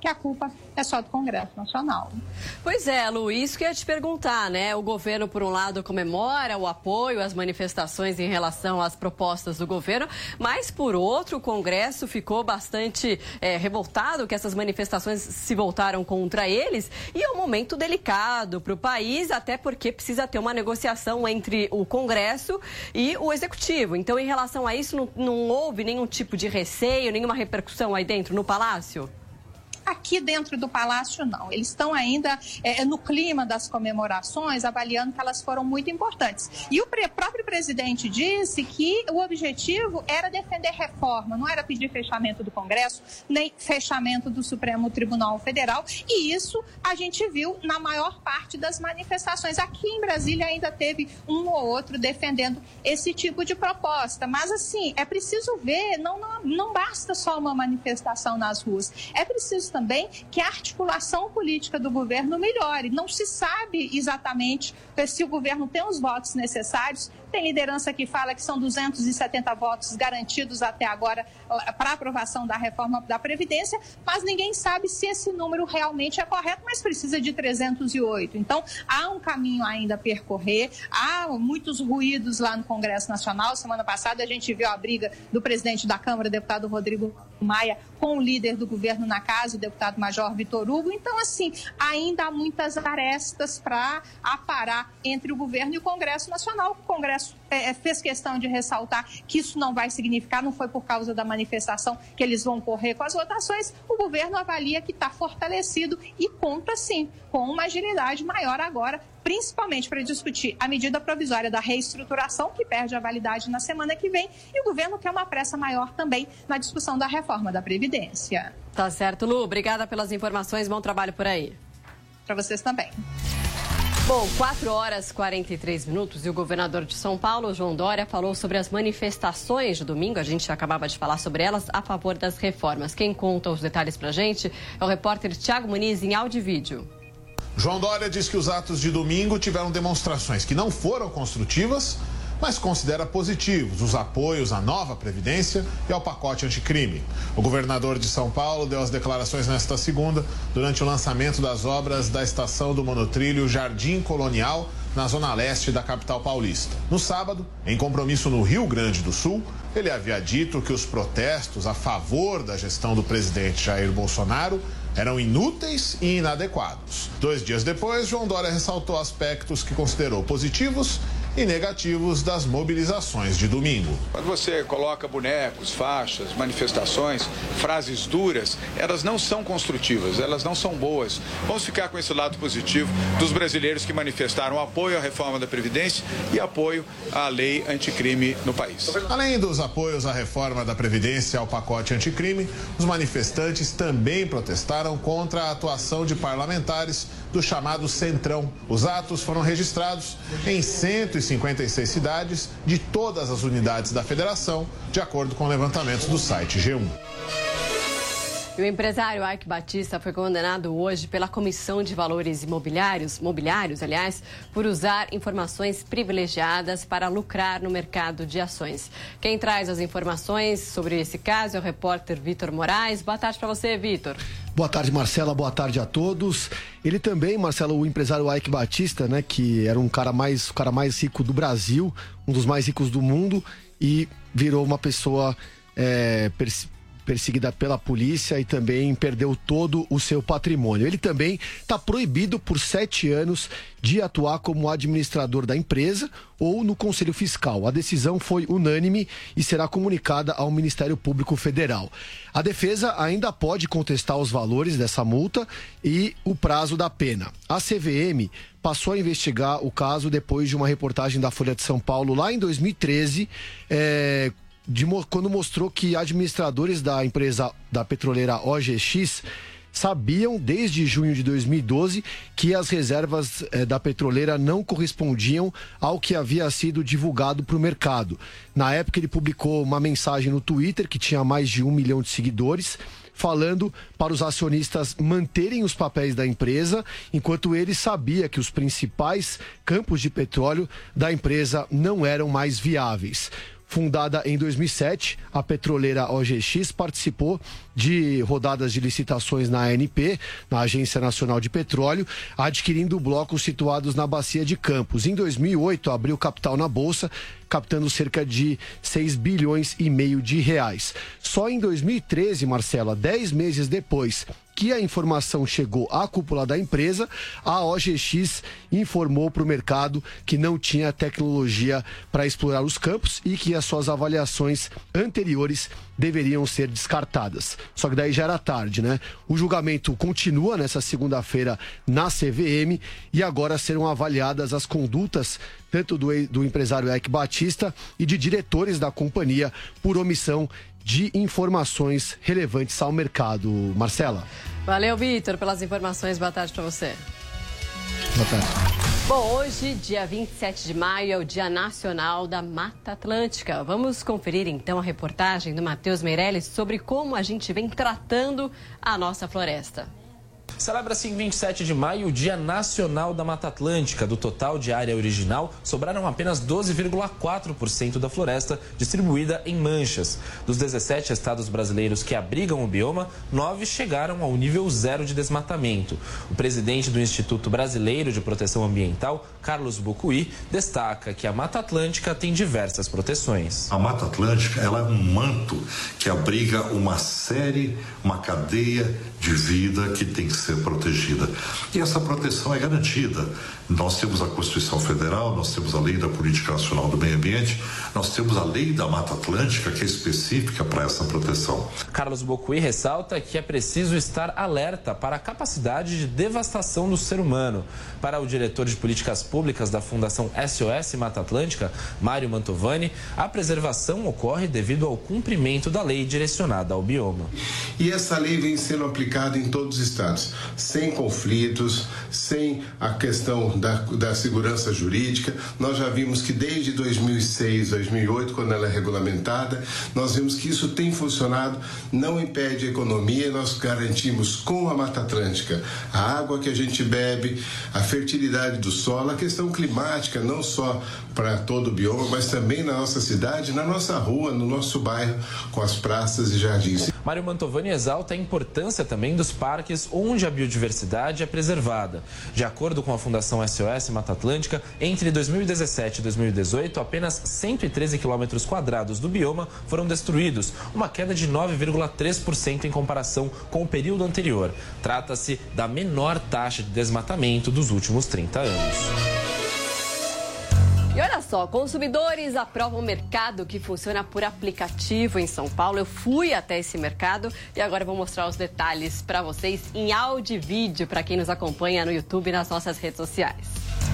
que a culpa é só do Congresso Nacional. Pois é, Lu, isso que eu ia te perguntar, né? O governo, por um lado, comemora o apoio às manifestações em relação às propostas do governo, mas, por outro, o Congresso ficou bastante é, revoltado que essas manifestações se voltaram contra eles, e é um momento delicado para o país, até porque precisa ter uma negociação entre o Congresso e o Executivo. Então, em relação a isso, não, não houve nenhum tipo de receio, nenhuma repercussão aí dentro, no Palácio? Aqui dentro do Palácio, não. Eles estão ainda é, no clima das comemorações, avaliando que elas foram muito importantes. E o pre- próprio presidente disse que o objetivo era defender reforma, não era pedir fechamento do Congresso, nem fechamento do Supremo Tribunal Federal. E isso a gente viu na maior parte das manifestações. Aqui em Brasília ainda teve um ou outro defendendo esse tipo de proposta. Mas, assim, é preciso ver, não, não, não basta só uma manifestação nas ruas. É preciso também que a articulação política do governo melhore. Não se sabe exatamente se o governo tem os votos necessários. Tem liderança que fala que são duzentos e setenta votos garantidos até agora para aprovação da reforma da Previdência, mas ninguém sabe se esse número realmente é correto, mas precisa de trezentos e oito. Então, há um caminho ainda a percorrer, há muitos ruídos lá no Congresso Nacional. Semana passada a gente viu a briga do presidente da Câmara, o deputado Rodrigo Maia, com o líder do governo na casa, o deputado Major Vitor Hugo. Então, assim, ainda há muitas arestas para aparar entre o governo e o Congresso Nacional. O Congresso é, fez questão de ressaltar que isso não vai significar, não foi por causa da manifestação que eles vão correr com as votações. O governo avalia que está fortalecido e conta, sim, com uma agilidade maior agora, principalmente para discutir a medida provisória da reestruturação, que perde a validade na semana que vem, e o governo quer uma pressa maior também na discussão da reforma da Previdência. Tá certo, Lu. Obrigada pelas informações. Bom trabalho por aí. Para vocês também. Bom, quatro horas e quarenta e três minutos e o governador de São Paulo, João Dória, falou sobre as manifestações de domingo. A gente acabava de falar sobre elas a favor das reformas. Quem conta os detalhes pra gente é o repórter Tiago Muniz em áudio e vídeo. João Dória diz que os atos de domingo tiveram demonstrações que não foram construtivas, mas considera positivos os apoios à nova Previdência e ao pacote anticrime. O governador de São Paulo deu as declarações nesta segunda, durante o lançamento das obras da estação do monotrilho Jardim Colonial, na zona leste da capital paulista. No sábado, em compromisso no Rio Grande do Sul, ele havia dito que os protestos a favor da gestão do presidente Jair Bolsonaro eram inúteis e inadequados. Dois dias depois, João Dória ressaltou aspectos que considerou positivos e negativos das mobilizações de domingo. Quando você coloca bonecos, faixas, manifestações, frases duras, elas não são construtivas, elas não são boas. Vamos ficar com esse lado positivo dos brasileiros que manifestaram apoio à reforma da Previdência e apoio à lei anticrime no país. Além dos apoios à reforma da Previdência e ao pacote anticrime, os manifestantes também protestaram contra a atuação de parlamentares do chamado Centrão. Os atos foram registrados em cento e cinquenta e seis cidades de todas as unidades da federação, de acordo com levantamentos do site G um. E o empresário Ike Batista foi condenado hoje pela Comissão de Valores Imobiliários, mobiliários, aliás, por usar informações privilegiadas para lucrar no mercado de ações. Quem traz as informações sobre esse caso é o repórter Vitor Moraes. Boa tarde para você, Vitor. Boa tarde, Marcela. Boa tarde a todos. Ele também, Marcelo, o empresário Ike Batista, né, que era um cara mais, o cara mais rico do Brasil, um dos mais ricos do mundo, e virou uma pessoa é, pers- perseguida pela polícia e também perdeu todo o seu patrimônio. Ele também está proibido por sete anos de atuar como administrador da empresa ou no Conselho Fiscal. A decisão foi unânime e será comunicada ao Ministério Público Federal. A defesa ainda pode contestar os valores dessa multa e o prazo da pena. A C V M passou a investigar o caso depois de uma reportagem da Folha de São Paulo lá em dois mil e treze, é, de, quando mostrou que administradores da empresa da petroleira O G X sabiam desde junho de dois mil e doze que as reservas eh, da petroleira não correspondiam ao que havia sido divulgado para o mercado. Na época ele publicou uma mensagem no Twitter, que tinha mais de um milhão de seguidores, falando para os acionistas manterem os papéis da empresa, enquanto ele sabia que os principais campos de petróleo da empresa não eram mais viáveis. Fundada em dois mil e sete, a petroleira O G X participou de rodadas de licitações na A N P, na Agência Nacional de Petróleo, adquirindo blocos situados na Bacia de Campos. Em dois mil e oito, abriu capital na Bolsa, captando cerca de seis bilhões e meio de reais. Só em dois mil e treze, Marcela, dez meses depois que a informação chegou à cúpula da empresa, a O G X informou para o mercado que não tinha tecnologia para explorar os campos e que as suas avaliações anteriores deveriam ser descartadas. Só que daí já era tarde, né? O julgamento continua nessa segunda-feira na C V M e agora serão avaliadas as condutas tanto do, do empresário Eike Batista e de diretores da companhia por omissão de informações relevantes ao mercado. Marcela. Valeu, Vitor, pelas informações. Boa tarde para você. Boa tarde. Bom, hoje, dia vinte e sete de maio, é o Dia Nacional da Mata Atlântica. Vamos conferir, então, a reportagem do Matheus Meirelles sobre como a gente vem tratando a nossa floresta. Celebra-se em vinte e sete de maio o Dia Nacional da Mata Atlântica. Do total de área original, sobraram apenas doze vírgula quatro por cento da floresta distribuída em manchas. Dos dezessete estados brasileiros que abrigam o bioma, nove chegaram ao nível zero de desmatamento. O presidente do Instituto Brasileiro de Proteção Ambiental, Carlos Bucuí, destaca que a Mata Atlântica tem diversas proteções. A Mata Atlântica ela é um manto que abriga uma série, uma cadeia de vida que tem que ser protegida. E essa proteção é garantida. Nós temos a Constituição Federal, nós temos a Lei da Política Nacional do Meio Ambiente, nós temos a Lei da Mata Atlântica, que é específica para essa proteção. Carlos Bucuí ressalta que é preciso estar alerta para a capacidade de devastação do ser humano. Para o diretor de Políticas Públicas da Fundação S O S Mata Atlântica, Mário Mantovani, a preservação ocorre devido ao cumprimento da lei direcionada ao bioma. E essa lei vem sendo aplicada em todos os estados, sem conflitos, sem a questão da, da segurança jurídica. Nós já vimos que desde dois mil e seis, dois mil e oito, quando ela é regulamentada, nós vimos que isso tem funcionado, não impede a economia, nós garantimos com a Mata Atlântica a água que a gente bebe, a fertilidade do solo, a questão climática, não só para todo o bioma, mas também na nossa cidade, na nossa rua, no nosso bairro, com as praças e jardins. Mário Mantovani exalta a importância também dos parques onde a biodiversidade é preservada. De acordo com a Fundação S O S Mata Atlântica, entre dois mil e dezessete e dois mil e dezoito, apenas cento e treze quilômetros quadrados do bioma foram destruídos, uma queda de nove vírgula três por cento em comparação com o período anterior. Trata-se da menor taxa de desmatamento dos últimos trinta anos. E olha só, consumidores aprovam um mercado que funciona por aplicativo em São Paulo. Eu fui até esse mercado e agora vou mostrar os detalhes para vocês em áudio e vídeo para quem nos acompanha no YouTube e nas nossas redes sociais.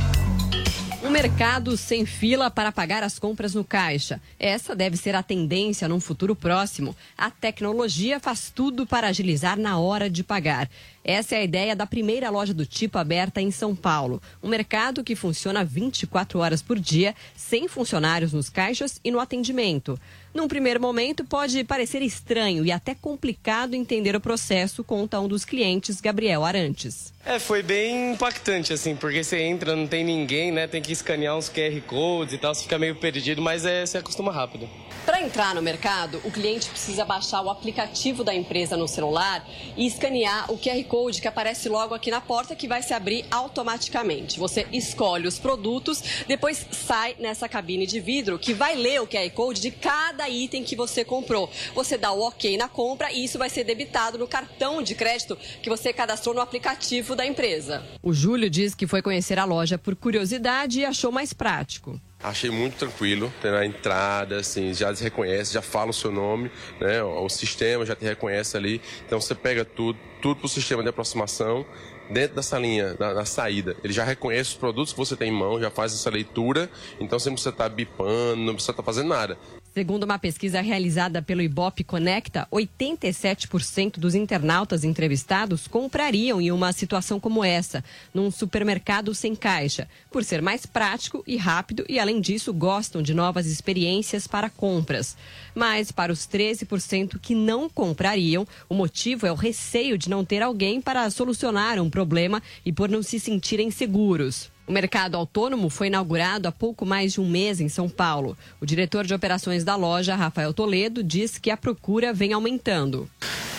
Um mercado sem fila para pagar as compras no caixa. Essa deve ser a tendência num futuro próximo. A tecnologia faz tudo para agilizar na hora de pagar. Essa é a ideia da primeira loja do tipo aberta em São Paulo. Um mercado que funciona vinte e quatro horas por dia, sem funcionários nos caixas e no atendimento. Num primeiro momento, pode parecer estranho e até complicado entender o processo, conta um dos clientes, Gabriel Arantes. É, foi bem impactante, assim, porque você entra, não tem ninguém, né? Tem que escanear uns Q R Codes e tal, você fica meio perdido, mas é, você acostuma rápido. Para entrar no mercado, o cliente precisa baixar o aplicativo da empresa no celular e escanear o Q R Code que aparece logo aqui na porta, que vai se abrir automaticamente. Você escolhe os produtos, depois sai nessa cabine de vidro que vai ler o Q R Code de cada item que você comprou. Você dá o ok na compra e isso vai ser debitado no cartão de crédito que você cadastrou no aplicativo da empresa. O Júlio diz que foi conhecer a loja por curiosidade e achou mais prático. Achei muito tranquilo, tem na entrada, assim, já te reconhece, já fala o seu nome, né? O sistema já te reconhece ali, então você pega tudo, tudo pro sistema de aproximação, dentro da salinha, da, da saída. Ele já reconhece os produtos que você tem em mão, já faz essa leitura, então você não precisa estar bipando, não precisa estar fazendo nada. Segundo uma pesquisa realizada pelo Ibope Conecta, oitenta e sete por cento dos internautas entrevistados comprariam em uma situação como essa, num supermercado sem caixa, por ser mais prático e rápido e, além disso, gostam de novas experiências para compras. Mas, para os treze por cento que não comprariam, o motivo é o receio de não ter alguém para solucionar um problema e por não se sentirem seguros. O mercado autônomo foi inaugurado há pouco mais de um mês em São Paulo. O diretor de operações da loja, Rafael Toledo, diz que a procura vem aumentando.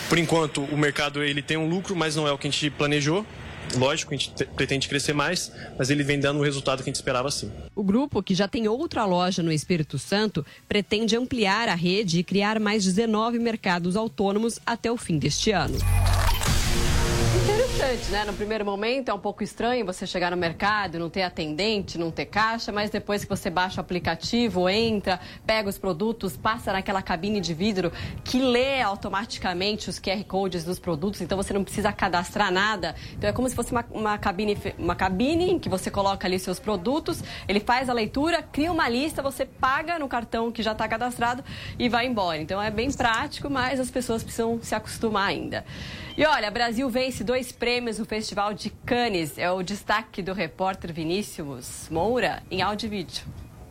Por enquanto, o mercado ele tem um lucro, mas não é o que a gente planejou. Lógico, a gente te- pretende crescer mais, mas ele vem dando o resultado que a gente esperava sim. O grupo, que já tem outra loja no Espírito Santo, pretende ampliar a rede e criar mais dezenove mercados autônomos até o fim deste ano. Interessante, né? No primeiro momento é um pouco estranho você chegar no mercado, não ter atendente, não ter caixa, mas depois que você baixa o aplicativo, entra, pega os produtos, passa naquela cabine de vidro que lê automaticamente os Q R Codes dos produtos, então você não precisa cadastrar nada. Então é como se fosse uma, uma, cabine, uma cabine em que você coloca ali seus produtos, ele faz a leitura, cria uma lista, você paga no cartão que já está cadastrado e vai embora. Então é bem prático, mas as pessoas precisam se acostumar ainda. E olha, Brasil vence dois prêmios no Festival de Cannes. É o destaque do repórter Vinícius Moura em áudio e vídeo.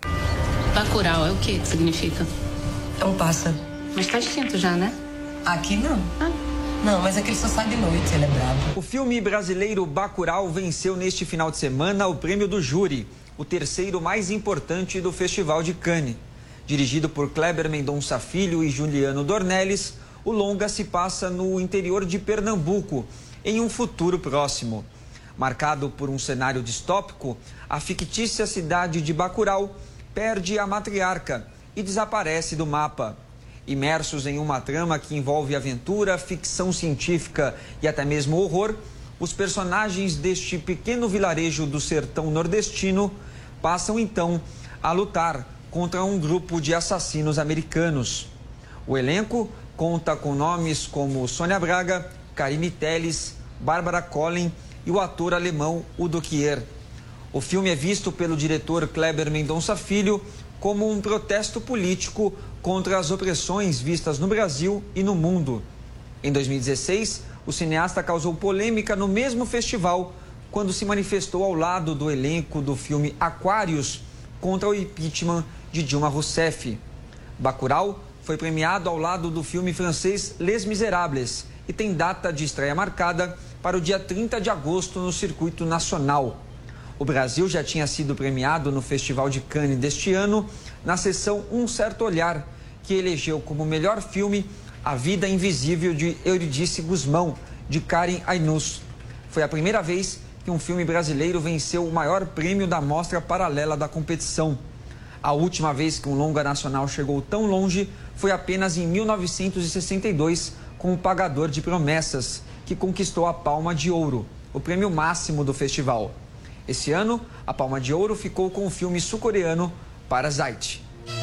Bacurau é o que que significa? É um pássaro. Mas tá extinto já, né? Aqui não. Ah. Não, mas é que ele só sai de noite, ele é bravo. O filme brasileiro Bacurau venceu neste final de semana o prêmio do júri, o terceiro mais importante do Festival de Cannes. Dirigido por Kleber Mendonça Filho e Juliano Dornelles, o longa se passa no interior de Pernambuco, em um futuro próximo. Marcado por um cenário distópico, a fictícia cidade de Bacurau perde a matriarca e desaparece do mapa. Imersos em uma trama que envolve aventura, ficção científica e até mesmo horror, os personagens deste pequeno vilarejo do sertão nordestino passam então a lutar contra um grupo de assassinos americanos. O elenco conta com nomes como Sônia Braga, Karine Telles, Bárbara Collin e o ator alemão Udo Kier. O filme é visto pelo diretor Kleber Mendonça Filho como um protesto político contra as opressões vistas no Brasil e no mundo. Em dois mil e dezesseis, o cineasta causou polêmica no mesmo festival quando se manifestou ao lado do elenco do filme Aquários contra o impeachment de Dilma Rousseff. Bacurau foi premiado ao lado do filme francês Les Misérables e tem data de estreia marcada para o dia trinta de agosto no circuito nacional. O Brasil já tinha sido premiado no Festival de Cannes deste ano, na sessão Um Certo Olhar, que elegeu como melhor filme A Vida Invisível de Eurídice Guzmão, de Karen Ainus. Foi a primeira vez que um filme brasileiro venceu o maior prêmio da mostra paralela da competição. A última vez que um longa nacional chegou tão longe foi apenas em mil novecentos e sessenta e dois, com O Pagador de Promessas, que conquistou a Palma de Ouro, o prêmio máximo do festival. Esse ano, a Palma de Ouro ficou com o filme sul-coreano Parasite.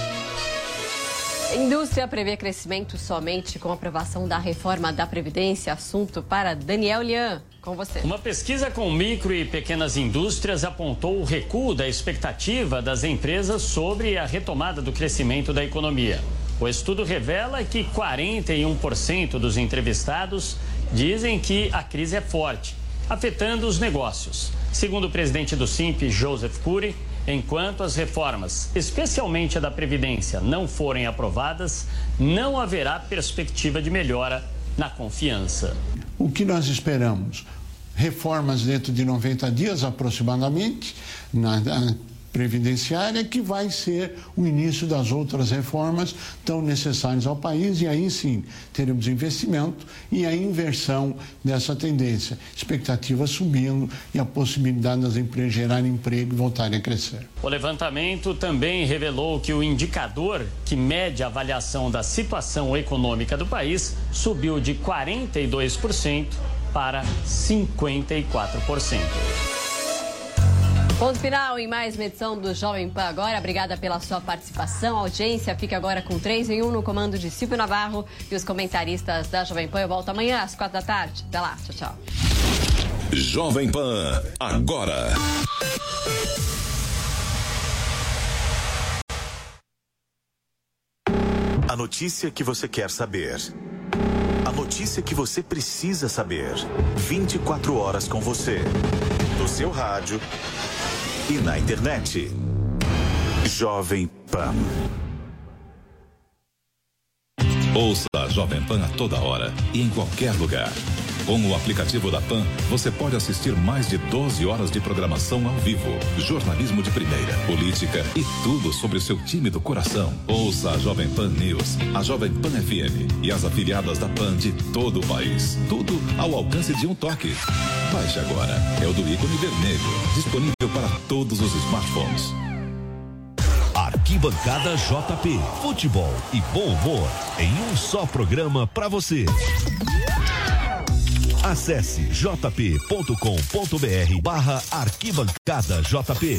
A indústria prevê crescimento somente com a aprovação da reforma da Previdência. Assunto para Daniel Lian. Com você. Uma pesquisa com micro e pequenas indústrias apontou o recuo da expectativa das empresas sobre a retomada do crescimento da economia. O estudo revela que quarenta e um por cento dos entrevistados dizem que a crise é forte, afetando os negócios. Segundo o presidente do Simpe, Joseph Cury, enquanto as reformas, especialmente a da Previdência, não forem aprovadas, não haverá perspectiva de melhora na confiança. O que nós esperamos? Reformas dentro de noventa dias aproximadamente na, na previdenciária, que vai ser o início das outras reformas tão necessárias ao país, e aí sim teremos investimento e a inversão dessa tendência, expectativa subindo e a possibilidade das empresas gerarem emprego e voltarem a crescer. O levantamento também revelou que o indicador que mede a avaliação da situação econômica do país subiu de quarenta e dois por cento para cinquenta e quatro por cento. Ponto final em mais uma edição do Jovem Pan Agora. Obrigada pela sua participação. A audiência fica agora com três em um no comando de Silvio Navarro e os comentaristas da Jovem Pan. Eu volto amanhã às quatro da tarde. Até lá. Tchau, tchau. Jovem Pan Agora. A notícia que você quer saber. A notícia que você precisa saber. vinte e quatro horas com você. No seu rádio e na internet. Jovem Pan. Ouça a Jovem Pan a toda hora e em qualquer lugar. Com o aplicativo da Pan, você pode assistir mais de doze horas de programação ao vivo, jornalismo de primeira, política e tudo sobre o seu time do coração. Ouça a Jovem Pan News, a Jovem Pan F M e as afiliadas da Pan de todo o país. Tudo ao alcance de um toque. Baixe agora. É o do ícone vermelho, disponível para todos os smartphones. Arquibancada J P. Futebol e bom humor em um só programa para você. Acesse jp ponto com ponto br barra arquibancada jp.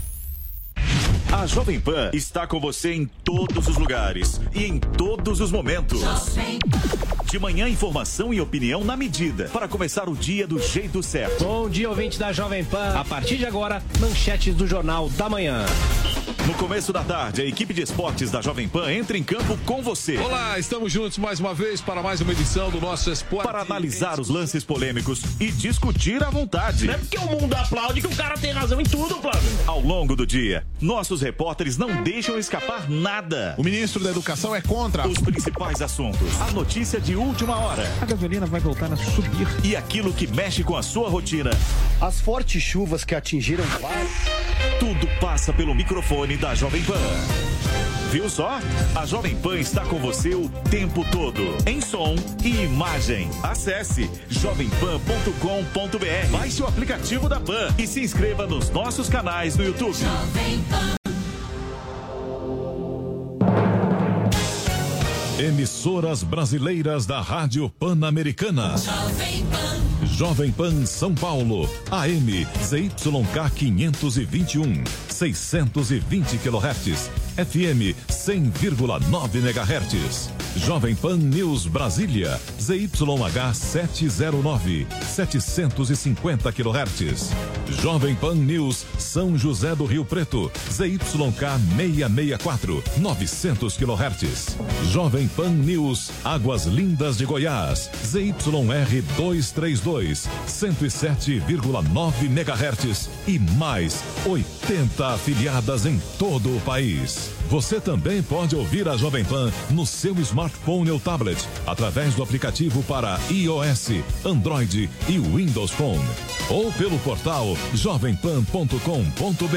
A Jovem Pan está com você em todos os lugares e em todos os momentos. De manhã, informação e opinião na medida, para começar o dia do jeito certo. Bom dia, ouvinte da Jovem Pan. A partir de agora, manchetes do Jornal da Manhã. No começo da tarde, a equipe de esportes da Jovem Pan entra em campo com você. Olá, estamos juntos mais uma vez para mais uma edição do nosso Esporte. Para analisar os lances polêmicos e discutir à vontade. Não é porque o mundo aplaude que o cara tem razão em tudo, Flávio. Ao longo do dia, nossos repórteres não deixam escapar nada. O ministro da Educação é contra os principais assuntos. A notícia de última hora. A gasolina vai voltar a subir. E aquilo que mexe com a sua rotina. As fortes chuvas que atingiram vários. Tudo passa pelo microfone da Jovem Pan. Viu só? A Jovem Pan está com você o tempo todo, em som e imagem. Acesse jovem pan ponto com ponto br. Baixe o aplicativo da Pan e se inscreva nos nossos canais no YouTube. Jovem Pan. Emissoras brasileiras da Rádio Pan-Americana. Jovem Pan. Jovem Pan São Paulo, A M Z Y K quinhentos e vinte e um, seiscentos e vinte quilohertz, F M cem vírgula nove megahertz. Jovem Pan News Brasília, Z Y H setecentos e nove, setecentos e cinquenta quilohertz. Jovem Pan News São José do Rio Preto, Z Y K seiscentos e sessenta e quatro, novecentos quilohertz. Jovem Pan News Águas Lindas de Goiás, Z Y R duzentos e trinta e dois, cento e sete vírgula nove megahertz e mais oitenta afiliadas em todo o país. Você também pode ouvir a Jovem Pan no seu smartphone ou tablet, através do aplicativo para iOS, Android e Windows Phone. Ou pelo portal jovem pan ponto com ponto br.